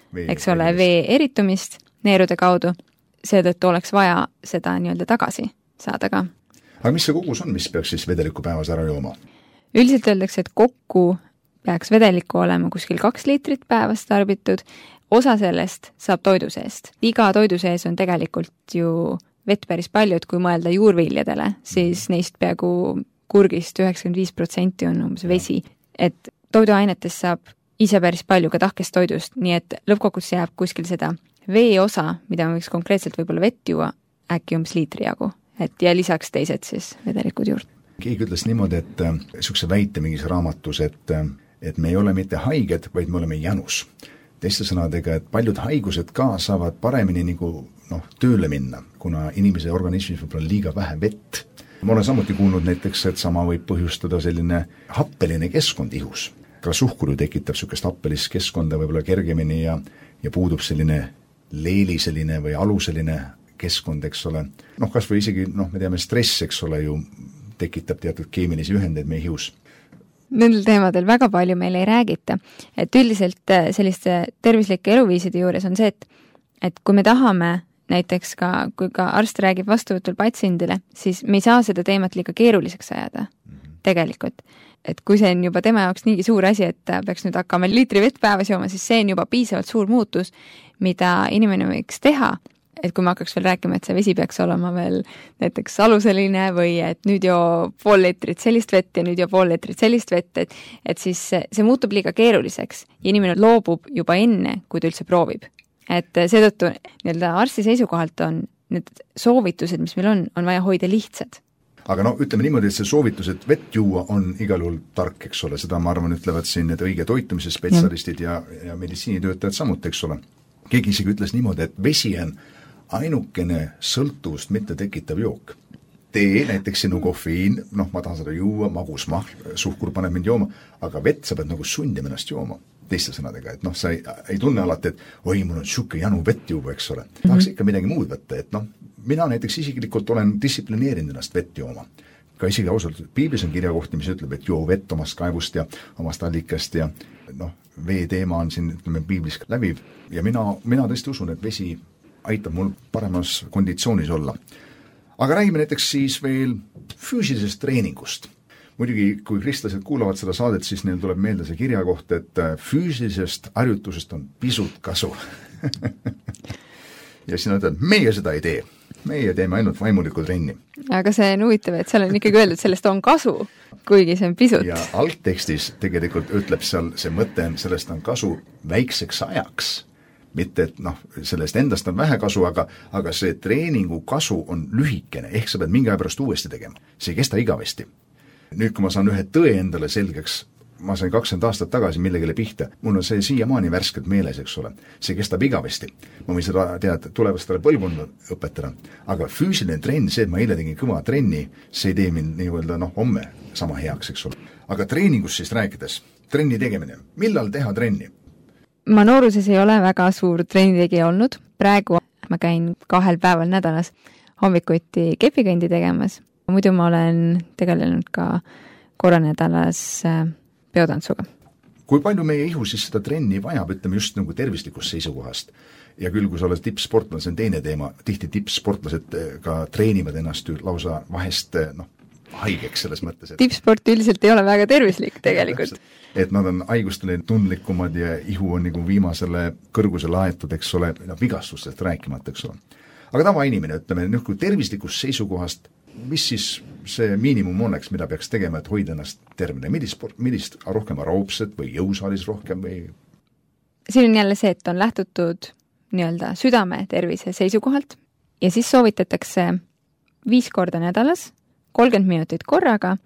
vee eritumist neerude kaudu, seetõttu oleks vaja seda nii-öelda tagasi saada ka. Aga mis see kogus on, mis peaks siis vedelikku päevas ära jooma? Üldiselt öeldakse, et kokku peaks vedelikku olema kuskil 2 liitrit päevas tarbitud, osa sellest saab toidu seest. Iga toidu sees on tegelikult ju vett päris palju, et kui mõelda juurviljadele, siis neist peaaegu kurgist 95% on umbes vesi. Et toiduainetest saab ise päris palju ka tahkest toidust, nii et lõppkokkuvõttes jääb kuskil seda vee osa, mida me võiks konkreetselt võib-olla vett juua, äkki umbes liitri jagu. Ja lisaks teised siis vedelikud juurde. Keegi ütles niimoodi, et sihukese väite mingis raamatus, et me ei ole mitte haiged, vaid me oleme janus. Teiste sõnadega, et paljud haigused ka saavad paremini tööle minna, kuna inimese organismis võib olla liiga vähe vett. Ma olen samuti kuulnud näiteks, et sama võib põhjustada selline happeline keskkond ihus. Ka suhkur ju tekitab sihukest happelist keskkonda võib-olla kergemini ja puudub selline leeliseline või aluseline keskkond, eks ole. Kas või isegi, me teame, stress, eks ole, ju tekitab teatud keemilisi ühendeid meie ihus. Nendel teemadel väga palju meil ei räägita. Et üldiselt selliste tervislike eluviiside juures on see, et kui me tahame näiteks kui ka arst räägib vastuvõtul patsiendile, siis me ei saa seda teemat liiga keeruliseks ajada tegelikult. Et kui see on juba tema jaoks niigi suur asi, et ta peaks nüüd hakkama liitri vett päevas jooma, siis see on juba piisavalt suur muutus, mida inimene võiks teha. Et kui ma hakkaks veel rääkima, et see vesi peaks olema veel näiteks aluseline või et nüüd joo pool liitrit sellist vett ja nüüd joo pool liitrit sellist vett, et siis see muutub liiga keeruliseks ja inimene loobub juba enne, kui ta üldse proovib. Et seetõttu arsti seisukohalt on need soovitused, mis meil on vaja hoida lihtsad. Aga ütleme niimoodi, et see soovitus, et vett juua on igal juhul tark, eks ole, seda ma arvan, ütlevad siin need õige toitumise spetsialistid ja meditsiinitöötajad samuti, eks ole. Keegi isegi ütles niimoodi, et vesi on ainukene sõltuvust mitte tekitav jook. Tee, näiteks sinu kofeiin, ma tahan seda juua, magus suhkur paneb mind jooma, aga vett sa pead sundima ennast jooma. Teiste sõnadega, et sa ei tunne alati, et oi, mul on šukke janu vett juua, eks ole. Tahaks ikka midagi muud võtta, et mina näiteks isiklikult olen distsiplineerinud ennast vett jooma. Ka isegi ausalt, piiblis on kirjakohti, mis ütleb, et joo vett omast kaevust ja omast allikast ja vee teema on siin, ütleme, piiblis läbiv ja mina tõesti usun, et vesi aitab mul paremas konditsioonis olla. Aga räägime näiteks siis veel füüsilisest treeningust. Muidugi, kui kristlased kuulavad seda saadet, siis neil tuleb meelde see kirjakoht, et füüsilisest harjutusest on pisut kasu. Ja sina ütled, meie seda ei tee. Meie teeme ainult vaimulikku trenni. Aga see on huvitav, et seal on ikkagi öeldud, sellest on kasu, kuigi see on pisut. Ja algtekstis tegelikult ütleb seal, see mõte on, sellest on kasu väikseks ajaks. Mitte, et sellest endast on vähe kasu, aga see treeningu kasu on lühikene, ehk sa pead mingi aja pärast uuesti tegema. See ei kesta igavesti. Nüüd, kui ma saan ühe tõe endale selgeks, ma sain 20 aastat tagasi millegile pihta, mul on see siiamaani värskelt meeles, eks ole. See kestab igavesti. Ma võin seda teada tulevastele põlvkonna õpetada. Aga füüsiline trenn, see, et ma eile tegin kõva trenni, see ei tee mind nii-öelda homme sama heaks, eks ole. Aga treeningust siis rääkides, trenni tegemine. Millal teha trenni? Ma nooruses ei ole väga suur trennitegija olnud. Praegu ma käin 2 päeval nädalas hommikuti kepikõndi tegemas. Muidu ma olen tegelenud ka korra nädalas peotantsuga. Kui palju meie ihu siis seda trenni vajab, ütleme just tervislikust seisukohast? Ja küll, kui sa oled tippsportlane, see on teine teema. Tihti tippsportlased ka treenivad ennast lausa vahest haigeks selles mõttes. Tippsport üldiselt ei ole väga tervislik tegelikult. Et nad on haigustele tundlikumad ja ihu on viimasele kõrgusele aetud, eks ole, vigastustest rääkimata, eks ole. Aga tavainimene, ütleme, kui tervislikust seisukohast, mis siis see miinimum oleks, mida peaks tegema, et hoida ennast tervine? Millist rohkem aroobset või jõusaalis rohkem või? Siin on jälle see, et on lähtutud nii-öelda südame tervise seisukohalt ja siis soovitatakse 5 korda nädalas, 30 minutit korraga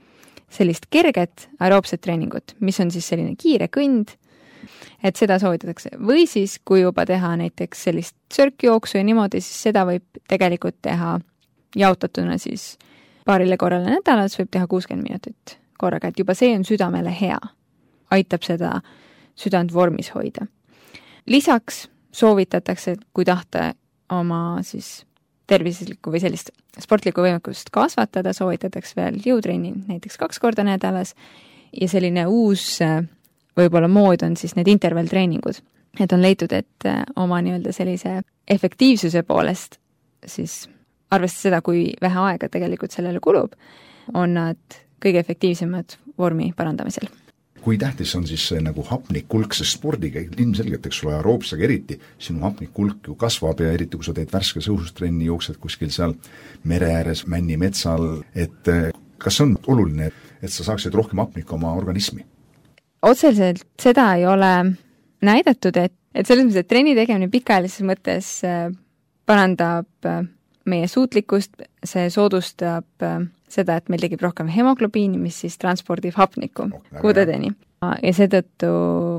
sellist kerget aeroobset treeningut, mis on siis selline kiire kõnd, et seda soovitatakse. Või siis, kui juba teha näiteks sellist sörkjooksu ja niimoodi, siis seda võib tegelikult teha jaotatuna siis paarile korrale nädalas, võib teha 60 minutit korraga, et juba see on südamele hea. Aitab seda südant vormis hoida. Lisaks soovitatakse, kui tahta oma siis tervislikku või sellist sportlikku võimekust kasvatada, soovitatakse veel jõutrenni näiteks 2 korda nädalas ja selline uus võib-olla mood on siis need intervalltreeningud. Et on leitud, et oma nii-öelda sellise efektiivsuse poolest siis arvestades seda, kui vähe aega tegelikult sellele kulub, on nad kõige efektiivsemad vormi parandamisel. Kui tähtis on siis see nagu hapnikkulk, sest spordiga ilmselgelt, eks ole, aeroobsaga eriti, sinu hapnikkulk ju kasvab ja eriti, kui sa teed värske sõusustrenni, jooksed kuskil seal mere ääres, männi metsal, et kas on oluline, et sa saaksid rohkem hapnikku oma organismi? Otseselt seda ei ole näidatud, et selles mõttes, et trenni tegemine pikaajalises mõttes parandab meie suutlikkust, see soodustab seda, et meil tekib rohkem hemoglobiini, mis siis transpordib hapnikku kudedeni. Ja seetõttu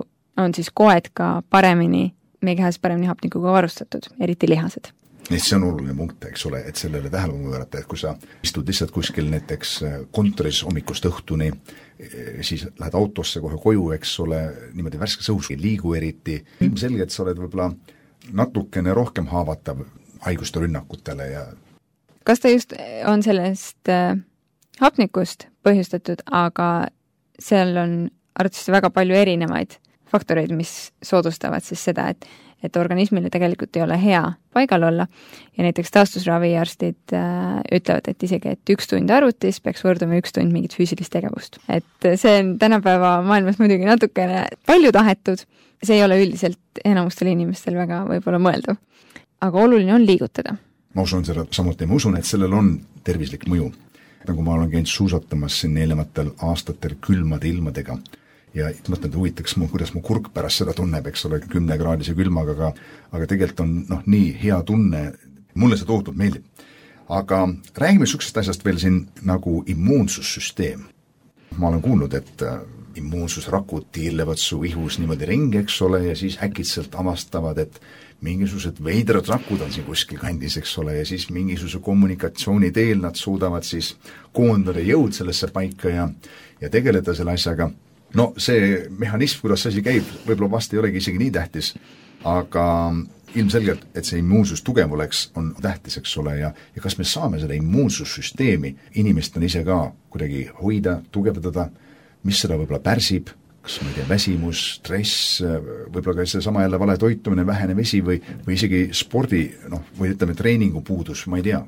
on siis koed ka paremini, meie kehas paremini hapnikuga varustatud, eriti lihased. Et see on oluline punkt, eks ole, et sellele tähelepanu võrata, et kui sa istud lihtsalt kuskil näiteks kontoris hommikust õhtuni, siis lähed autosse kohe koju, eks ole, niimoodi värskes õhus ei liigu eriti, ilmselgelt sa oled võib-olla natukene rohkem haavatav haiguste rünnakutele ja kas ta just on sellest hapnikust põhjustatud, aga seal on arvatavasti väga palju erinevaid faktoreid, mis soodustavad siis seda, et organismile tegelikult ei ole hea paigal olla ja näiteks taastusraviarstid ütlevad, et isegi, et 1 tund arvutis peaks võrduma 1 tund mingit füüsilist tegevust. Et see on tänapäeva maailmas muidugi natukene palju tahetud, see ei ole üldiselt enamustel inimestel väga võib-olla mõeldav. Aga oluline on liigutada. Ma usun seda samuti, ma usun, et sellel on tervislik mõju. Nagu ma olen käinud suusatamas siin eelmatel aastatel külmade ilmadega ja mõtlen, et huvitaks kuidas mu kurk pärast seda tunneb, eks ole, 10-kraadise külmaga, aga tegelikult on nii hea tunne, mulle see tohutult meeldib. Aga räägime sükest asjast veel siin nagu immuunsussüsteem. Ma olen kuulnud, et immuunsusrakud tiirlevad su ihus niimoodi ringi, eks ole, ja siis äkitselt avastavad, et mingisugused veidrad rakud on siin kuskil kandis, eks ole, ja siis mingisuguse kommunikatsiooni teel nad suudavad siis koondada jõud sellesse paika ja tegeleda selle asjaga. No see mehhanism, kuidas see asi käib, võib-olla vast ei olegi isegi nii tähtis, aga ilmselgelt, et see immuunsus tugev oleks, on tähtis, eks ole, ja kas me saame seda immuunsussüsteemi inimest on ise ka kuidagi hoida, tugevdada, mis seda võib-olla pärsib, kas ma ei tea, väsimus, stress, võib-olla ka see sama jälle vale toitumine, vähene vesi või isegi spordi, või ütleme treeningu puudus, ma ei tea.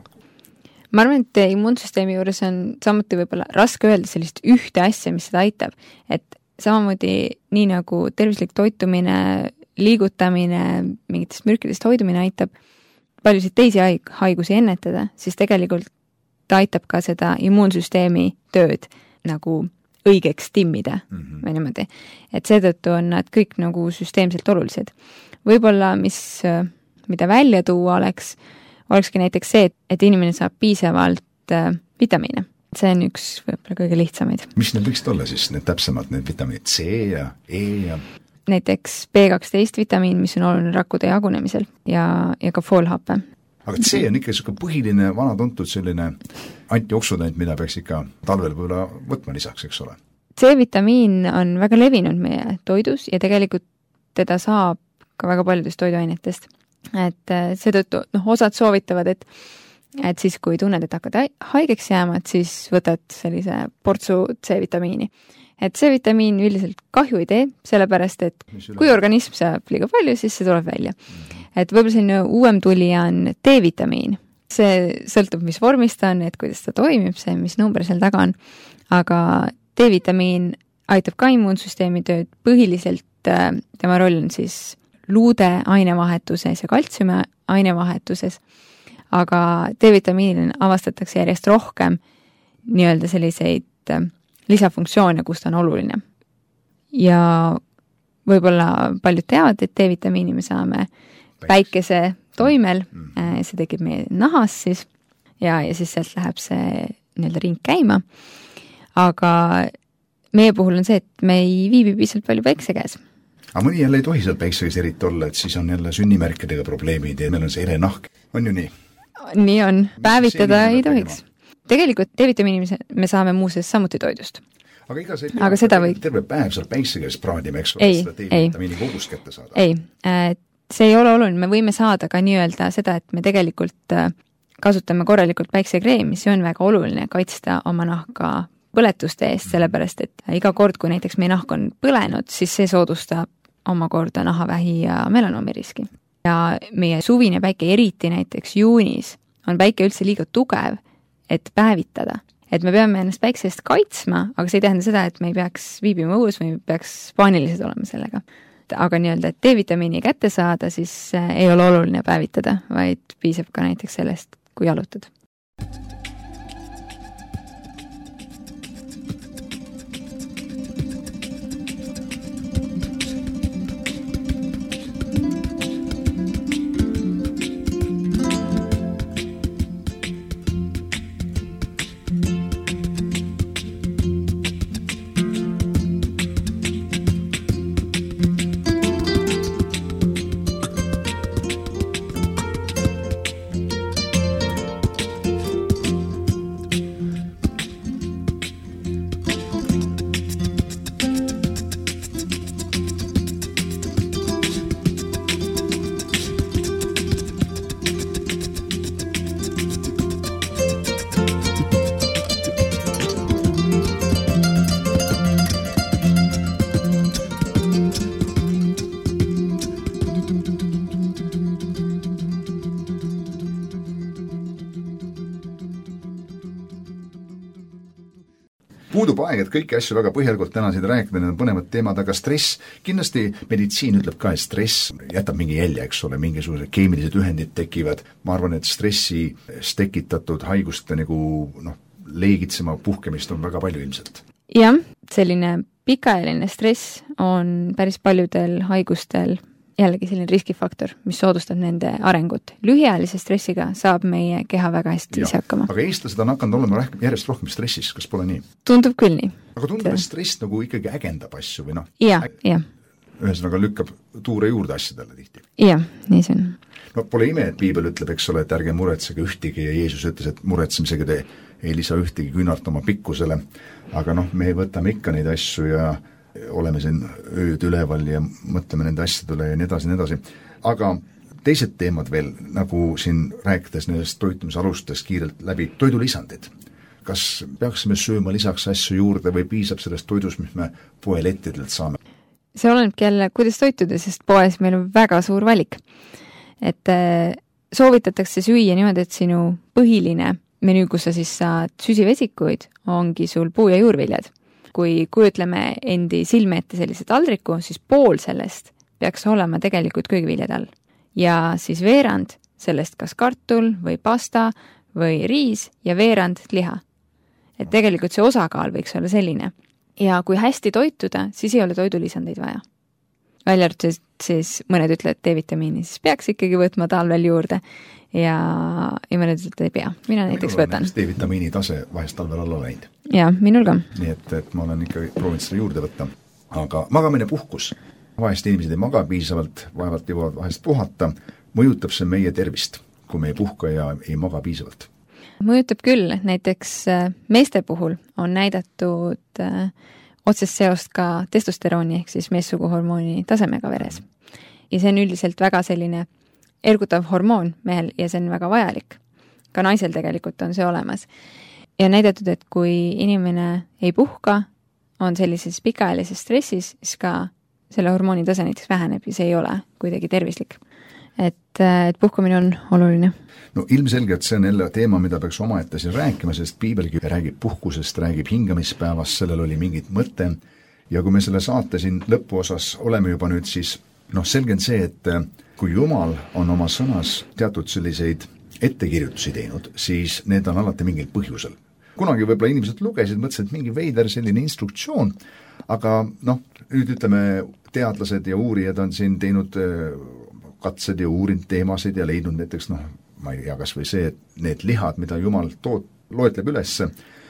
Ma arvan, et immuunsüsteemi juures on samuti võib-olla raske öelda sellist ühte asja, mis seda aitab. Et samamoodi nii nagu tervislik toitumine, liigutamine, mingitest mürkidest hoidumine aitab paljusid teisi haigusi ennetada, siis tegelikult ta aitab ka seda immuunsüsteemi tööd nagu õigeks timmida või niimoodi. Et seetõttu on nad kõik nagu süsteemselt olulised. Võib-olla, mida välja tuua olekski näiteks see, et inimene saab piisavalt vitamiine. See on üks võib-olla kõige lihtsamaid. Mis need võiksid olla siis, need täpsemalt, need vitamiinid C ja E ja näiteks B12 vitamiin, mis on oluline rakkude jagunemisel ja ka foolhappe. Aga C on ikka selline põhiline vanatuntud selline antioksudant, mida peaks ikka talvel võib-olla võtma lisaks, eks ole? C-vitamiin on väga levinud meie toidus ja tegelikult teda saab ka väga paljudest toiduainetest. Et seetõttu, osad soovitavad, et siis kui tunned, et hakkad haigeks jääma, et siis võtad sellise portsu C-vitamiini. Et C-vitamiin üldiselt kahju ei tee, sellepärast, et kui organism saab liiga palju, siis see tuleb välja. Et võib-olla selline uuem tulija on D-vitamiin. See sõltub, mis vormist on, et kuidas ta toimib, see, mis number seal taga on. Aga D-vitamiin aitab ka immuunsüsteemi tööd. Põhiliselt tema roll on siis luude ainevahetuses ja kaltsiumi ainevahetuses. Aga D-vitamiinil avastatakse järjest rohkem nii-öelda selliseid lisafunktsioone, kus ta on oluline. Ja võib-olla paljud teavad, et D-vitamiini me saame päikese toimel, see tekib meie nahas siis ja siis sealt läheb see nii-öelda ring käima. aga meie puhul on see, et me ei viibi piisavalt palju päikse käes. aga mõni jälle ei tohi seal päikse käes eriti olla, et siis on jälle sünnimärkidega probleemid ja meil on see erenahk, on ju nii? Nii on, päevitada ei tohiks. Tegelikult D-vitamiini me saame muuseas samuti toidust. Aga seda või... terve päev seal päikse käes praadime, eks ole, seda D-vitamiini kogust kätte saada? Ei, see ei ole oluline, me võime saada ka nii-öelda seda, et me tegelikult kasutame korralikult päiksekreemi, see on väga oluline kaitsta oma nahka põletuste eest, sellepärast et iga kord, kui näiteks meie nahk on põlenud, siis see soodustab omakorda nahavähi ja melanoomi riski. Ja meie suvine päike, eriti näiteks juunis, on päike üldse liiga tugev, et päevitada. Et me peame ennast päiksest kaitsma, aga see ei tähenda seda, et me ei peaks viibima õues või me peaks paanilised olema sellega. Aga nii-öelda, et D-vitamiini kätte saada, siis ei ole oluline päevitada, vaid piisab ka näiteks sellest, kui jalutad. Puudub aeg, et kõiki asju väga põhjalikult tänasid rääkida, need on põnevad teemad, aga stress, kindlasti meditsiin ütleb ka, et stress jätab mingi jälje, eks ole, mingisugused keemilised ühendid tekivad. Ma arvan, et stressis tekitatud haiguste nagu leegitsema puhkemist on väga palju ilmselt. Jah, selline pikaajaline stress on päris paljudel haigustel jällegi selline riskifaktor, mis soodustab nende arengut. Lühiajalise stressiga saab meie keha väga hästi ise hakkama. Aga eestlased on hakanud olema järjest rohkem stressis, kas pole nii? Tundub küll nii. Aga tundub, et stress nagu ikkagi ägendab asju või jah. Ühesõnaga lükkab tuure juurde asjadele tihti. Jah, nii see on. No pole ime, et piibel ütleb, eks ole, et ärge muretsege ühtegi ja Jeesus ütles, et muretsemisega te ei lisa ühtegi küünart oma pikkusele, aga me võtame ikka neid asju ja oleme siin ööd üleval ja mõtleme nende asjadele ja nii edasi. Aga teised teemad veel, nagu siin rääkides nendest toitumisalustest kiirelt läbi, toidulisandid. Kas peaksime sööma lisaks asju juurde või piisab sellest toidust, mis me poelettidelt saame? See olenebki jälle, kuidas toituda, sest poes meil on väga suur valik. Et soovitatakse süüa niimoodi, et sinu põhiline menüü, kus sa siis saad süsivesikuid, ongi sul puu- ja juurviljad. Kui kujutleme endi silme ette sellise taldriku, siis pool sellest peaks olema tegelikult köögiviljad all. Ja siis veerand sellest kas kartul või pasta või riis ja veerand liha. Et tegelikult see osakaal võiks olla selline. Ja kui hästi toituda, siis ei ole toidulisandeid vaja. Välja arvatud siis mõned ütlevad D-vitamiini, siis peaks ikkagi võtma talvel juurde ja mõned ütlevad ei pea. Mina näiteks võtan. D-vitamiini tase vahest talvel alla läinud. Jaa, minul ka. Nii et ma olen ikka proovinud seda juurde võtta. Aga magamine puhkus. Vahest inimesed ei maga piisavalt, vaevalt jõuavad vahest puhata. Mõjutab see meie tervist, kui me ei puhka ja ei maga piisavalt? Mõjutab küll, näiteks meeste puhul on näidatud otsest seost ka testosterooni ehk siis meessuguhormooni tasemega veres. Ja see on üldiselt väga selline ergutav hormoon mehel ja see on väga vajalik. Ka naisel tegelikult on see olemas. Ja näidatud, et kui inimene ei puhka, on sellises pikaajalises stressis, siis ka selle hormooni tase näiteks väheneb ja see ei ole kuidagi tervislik. Et puhkamine on oluline. No ilmselgelt see on jälle teema, mida peaks omaette siin rääkima, sest piibelgi räägib puhkusest, räägib hingamispäevast, sellel oli mingit mõte. Ja kui me selle saate siin lõpuosas oleme juba nüüd, siis selge on see, et kui Jumal on oma sõnas teatud selliseid ettekirjutusi teinud, siis need on alati mingil põhjusel. Kunagi võib-olla inimesed lugesid, mõtlesid, et mingi veider selline instruktsioon, aga nüüd ütleme, teadlased ja uurijad on siin teinud katsed ja uurinud teemasid ja leidnud näiteks, ma ei tea, kas või see, et need lihad, mida Jumal loetleb üles,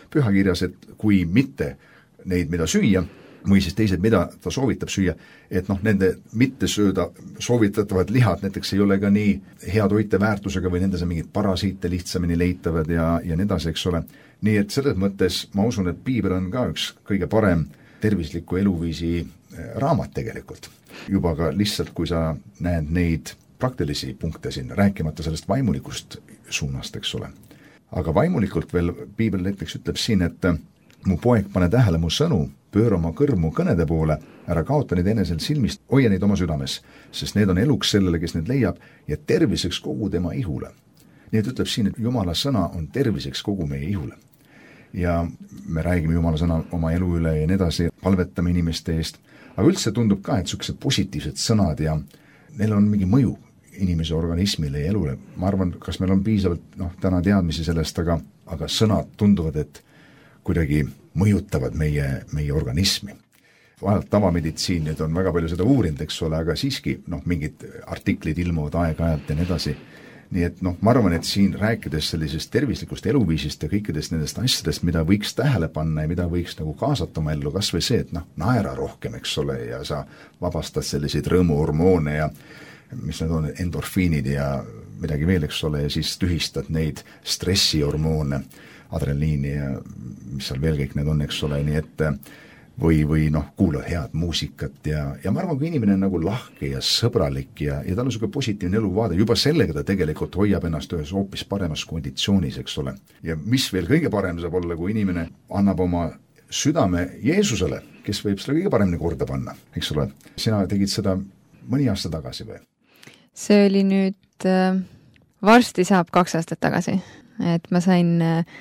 pühakirjas, et kui mitte neid, mida süüa, või siis teised, mida ta soovitab süüa, et nende mitte sööda soovitatavad lihad näiteks ei ole ka nii hea toiteväärtusega või nendes on mingid parasiite lihtsamini leitavad ja nii edasi, eks ole. Nii et selles mõttes ma usun, et piibel on ka üks kõige parem tervisliku eluviisi raamat tegelikult. Juba ka lihtsalt, kui sa näed neid praktilisi punkte siin, rääkimata sellest vaimulikust suunast, eks ole. Aga vaimulikult veel piibel näiteks ütleb siin, et mu poeg, pane tähele mu sõnu, pööra oma kõrmu kõnede poole, ära kaota neid enesel silmist, hoia neid oma südames, sest need on eluks sellele, kes need leiab, ja terviseks kogu tema ihule. Nii et ütleb siin, et Jumala sõna on terviseks kogu meie ihule. Ja me räägime Jumala sõna oma elu üle ja nii edasi, palvetame inimeste eest, aga üldse tundub ka, et sellised positiivsed sõnad ja neil on mingi mõju inimese organismile ja elule. Ma arvan, kas meil on piisavalt täna teadmisi sellest, aga sõnad tunduvad, et kuidagi mõjutavad meie organismi. Vahelt tavameditsiin, need on väga palju seda uurinud, eks ole, aga siiski mingid artiklid ilmuvad aeg-ajalt ja nii edasi. Nii et ma arvan, et siin rääkides sellisest tervislikust eluviisist ja kõikidest nendest asjadest, mida võiks tähele panna ja mida võiks kaasata oma ellu, kas või see, et naera rohkem, eks ole, ja sa vabastad selliseid rõõmuhormoone ja mis need on, endorfiinid ja midagi veel, eks ole, ja siis tühistad neid stressihormoone, adrenaliini ja mis seal veel kõik need on, eks ole, nii et või kuulad head muusikat ja ma arvan, kui inimene on lahke ja sõbralik ja tal on selline positiivne eluvaade, juba sellega ta tegelikult hoiab ennast ühes hoopis paremas konditsioonis, eks ole. Ja mis veel kõige parem saab olla, kui inimene annab oma südame Jeesusele, kes võib selle kõige paremini korda panna, eks ole. Sina tegid seda mõni aasta tagasi või? See oli nüüd varsti saab 2 aastat tagasi, et ma sain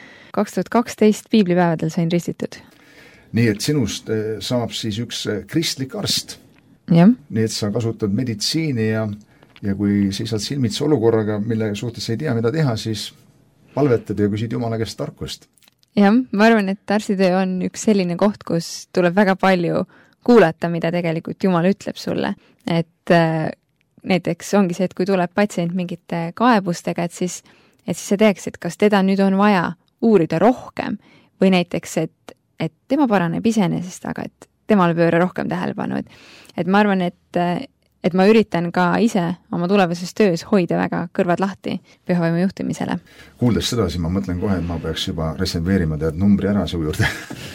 2012 piiblipäevadel sain ristitud. Nii et sinust saab siis üks kristlik arst. Ja. Nii et sa kasutad meditsiini ja kui seisad silmitsi olukorraga, mille suhtes ei tea, mida teha, siis palvetad ja küsid Jumala käest tarkust. Jah, ma arvan, et arstitöö on üks selline koht, kus tuleb väga palju kuulata, mida tegelikult Jumal ütleb sulle. Et näiteks ongi see, et kui tuleb patsient mingite kaebustega, et siis sa teaks, et kas teda nüüd on vaja uurida rohkem või näiteks, et tema paraneb iseenesest, aga et temale pööra rohkem tähelepanu. Et ma arvan, et ma üritan ka ise oma tulevases töös hoida väga kõrvad lahti pühavaimu juhtimisele. Kuuldes seda, siis ma mõtlen kohe, et ma peaks juba reserveerima tead numbri ära su juurde,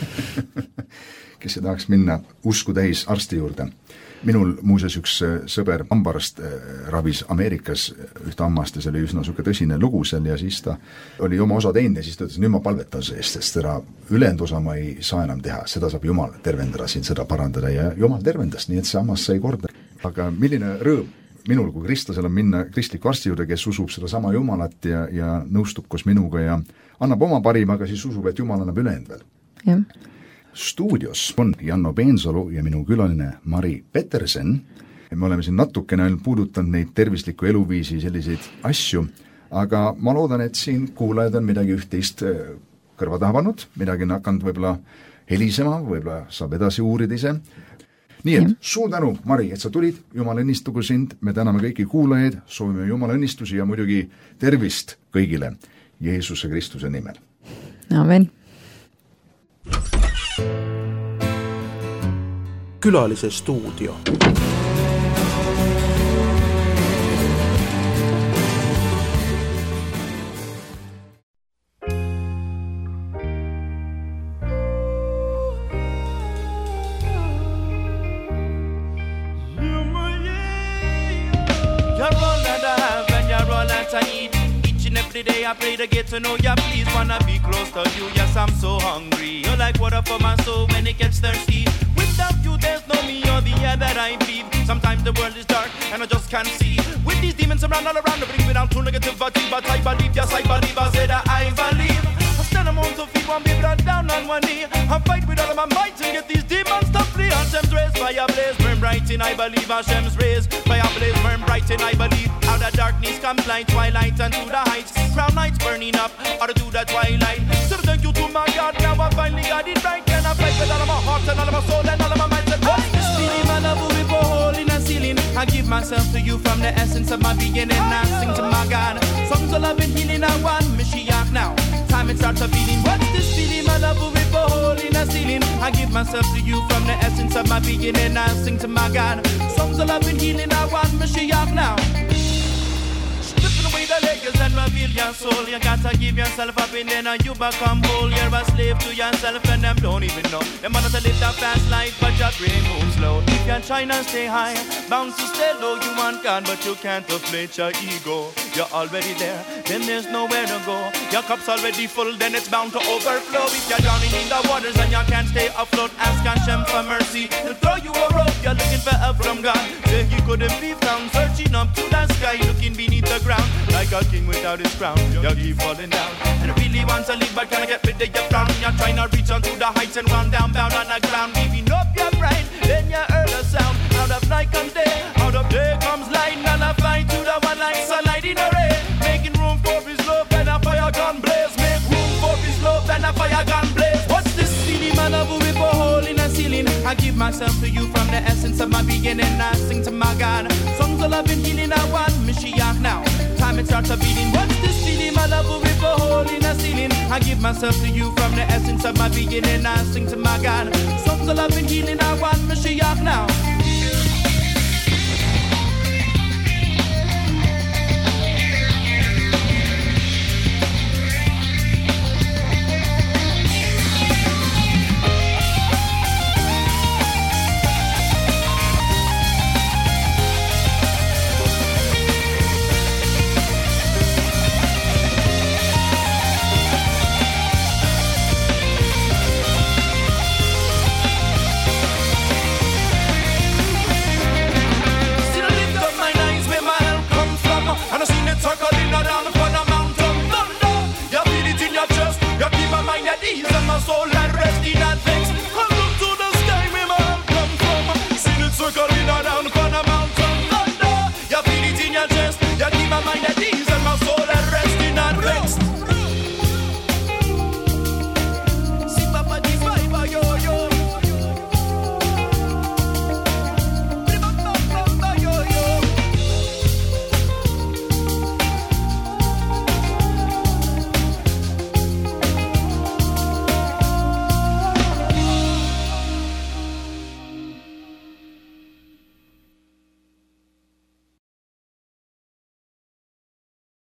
kes ei tahaks minna usku täis arsti juurde. Minul muuseas üks sõber hambaarst ravis Ameerikas ühte hammast ja see oli üsna suke tõsine lugu seal ja siis ta oli oma osa teinud ja siis ta ütles, nüüd ma palvetan see eest, sest seda ülejäänud osa ma ei saa enam teha, seda saab Jumal tervendada siin, seda parandada ja Jumal tervendas, nii et see hammas sai korda. Aga milline rõõm minul kui kristlasel on minna kristliku arsti juurde, kes usub seda sama Jumalat ja nõustub koos minuga ja annab oma parima, aga siis usub, et Jumal annab ülejäänud veel. Jah. Stuudios on Janno Peensalu ja minu külaline Mari Petersen. Me oleme siin natukene puudutanud neid tervisliku eluviisi selliseid asju, aga ma loodan, et siin kuulajad on midagi üht-teist kõrva taha pannud, midagi on hakanud võib-olla helisema, võib-olla saab edasi uurida ise. Nii et suur tänu, Mari, et sa tulid, Jumal õnnistugu sind, me täname kõiki kuulajaid, soovime Jumala õnnistusi ja muidugi tervist kõigile Jeesuse Kristuse nimel. Amen. Külalise stuudio. Every day I pray to get to know ya. Please wanna be close to you. Yes, I'm so hungry. You're like water for my soul when it gets thirsty. Without you, there's no me or the air that I breathe. Sometimes the world is dark and I just can't see. With these demons around all around, bring me down to negativity. But I believe, yes, I believe. I said that I believe. I stand among to feet, one be brought down on one knee. I fight with all of my might to get these demons to flee. Hashem's rays, fire blaze, burn bright in I believe. Hashem's rays, fire blaze, burn bright in I believe. Out of darkness comes light, twilight and to the heights. Crown lights burning up, out to the twilight. So thank you to my God, now I finally got it right. And I fight with all of my heart and all of my soul and all of my mind. Stealing my love will be for hole in a ceiling. I give myself to you from the essence of my being and I sing to my God. Songs of love and healing, I want Mashiach now. Time it starts a beating. What's this feeling? My love will rip a hole in a ceiling. I give myself to you from the essence of my beginning. I sing to my God. Songs of love and healing. I want Mashiach now. Stripping away the layers and reveal your soul. You gotta give yourself up and then you become whole. You're a slave to yourself and them don't even know. Them want to live that fast life but your brain moves slow. If you're trying to stay high, bound to stay low. You want God but you can't deflate your ego. You're already there, then there's nowhere to go. Your cup's already full, then it's bound to overflow. If you're drowning in the waters and you can't stay afloat, ask Hashem for mercy. He'll throw you a rope. You're looking for help from God. Say he couldn't be found, searching up to the sky, looking beneath the ground. Like a king without his crown, you keep falling down. And really want to live, but can't get rid of your frown. You're trying to reach onto the heights and run down, bound on the ground. Giving up your pride, then you heard a sound. Out of night comes day, out of day comes light. And I fight to the one like sunlight in a ray. Making room for his love and a fire gun blaze. Make room for his love and a fire gun blaze. What's this feeling? My love will rip a hole in a ceiling. I give myself to you from the essence of my beginning. I sing to my God. Songs of love and healing. I want Mashiach now. Time it starts a beating. What's this feeling? My love will rip a hole in a ceiling. I give myself to you from the essence of my beginning. I sing to my God. Songs of love and healing. I want Mashiach now.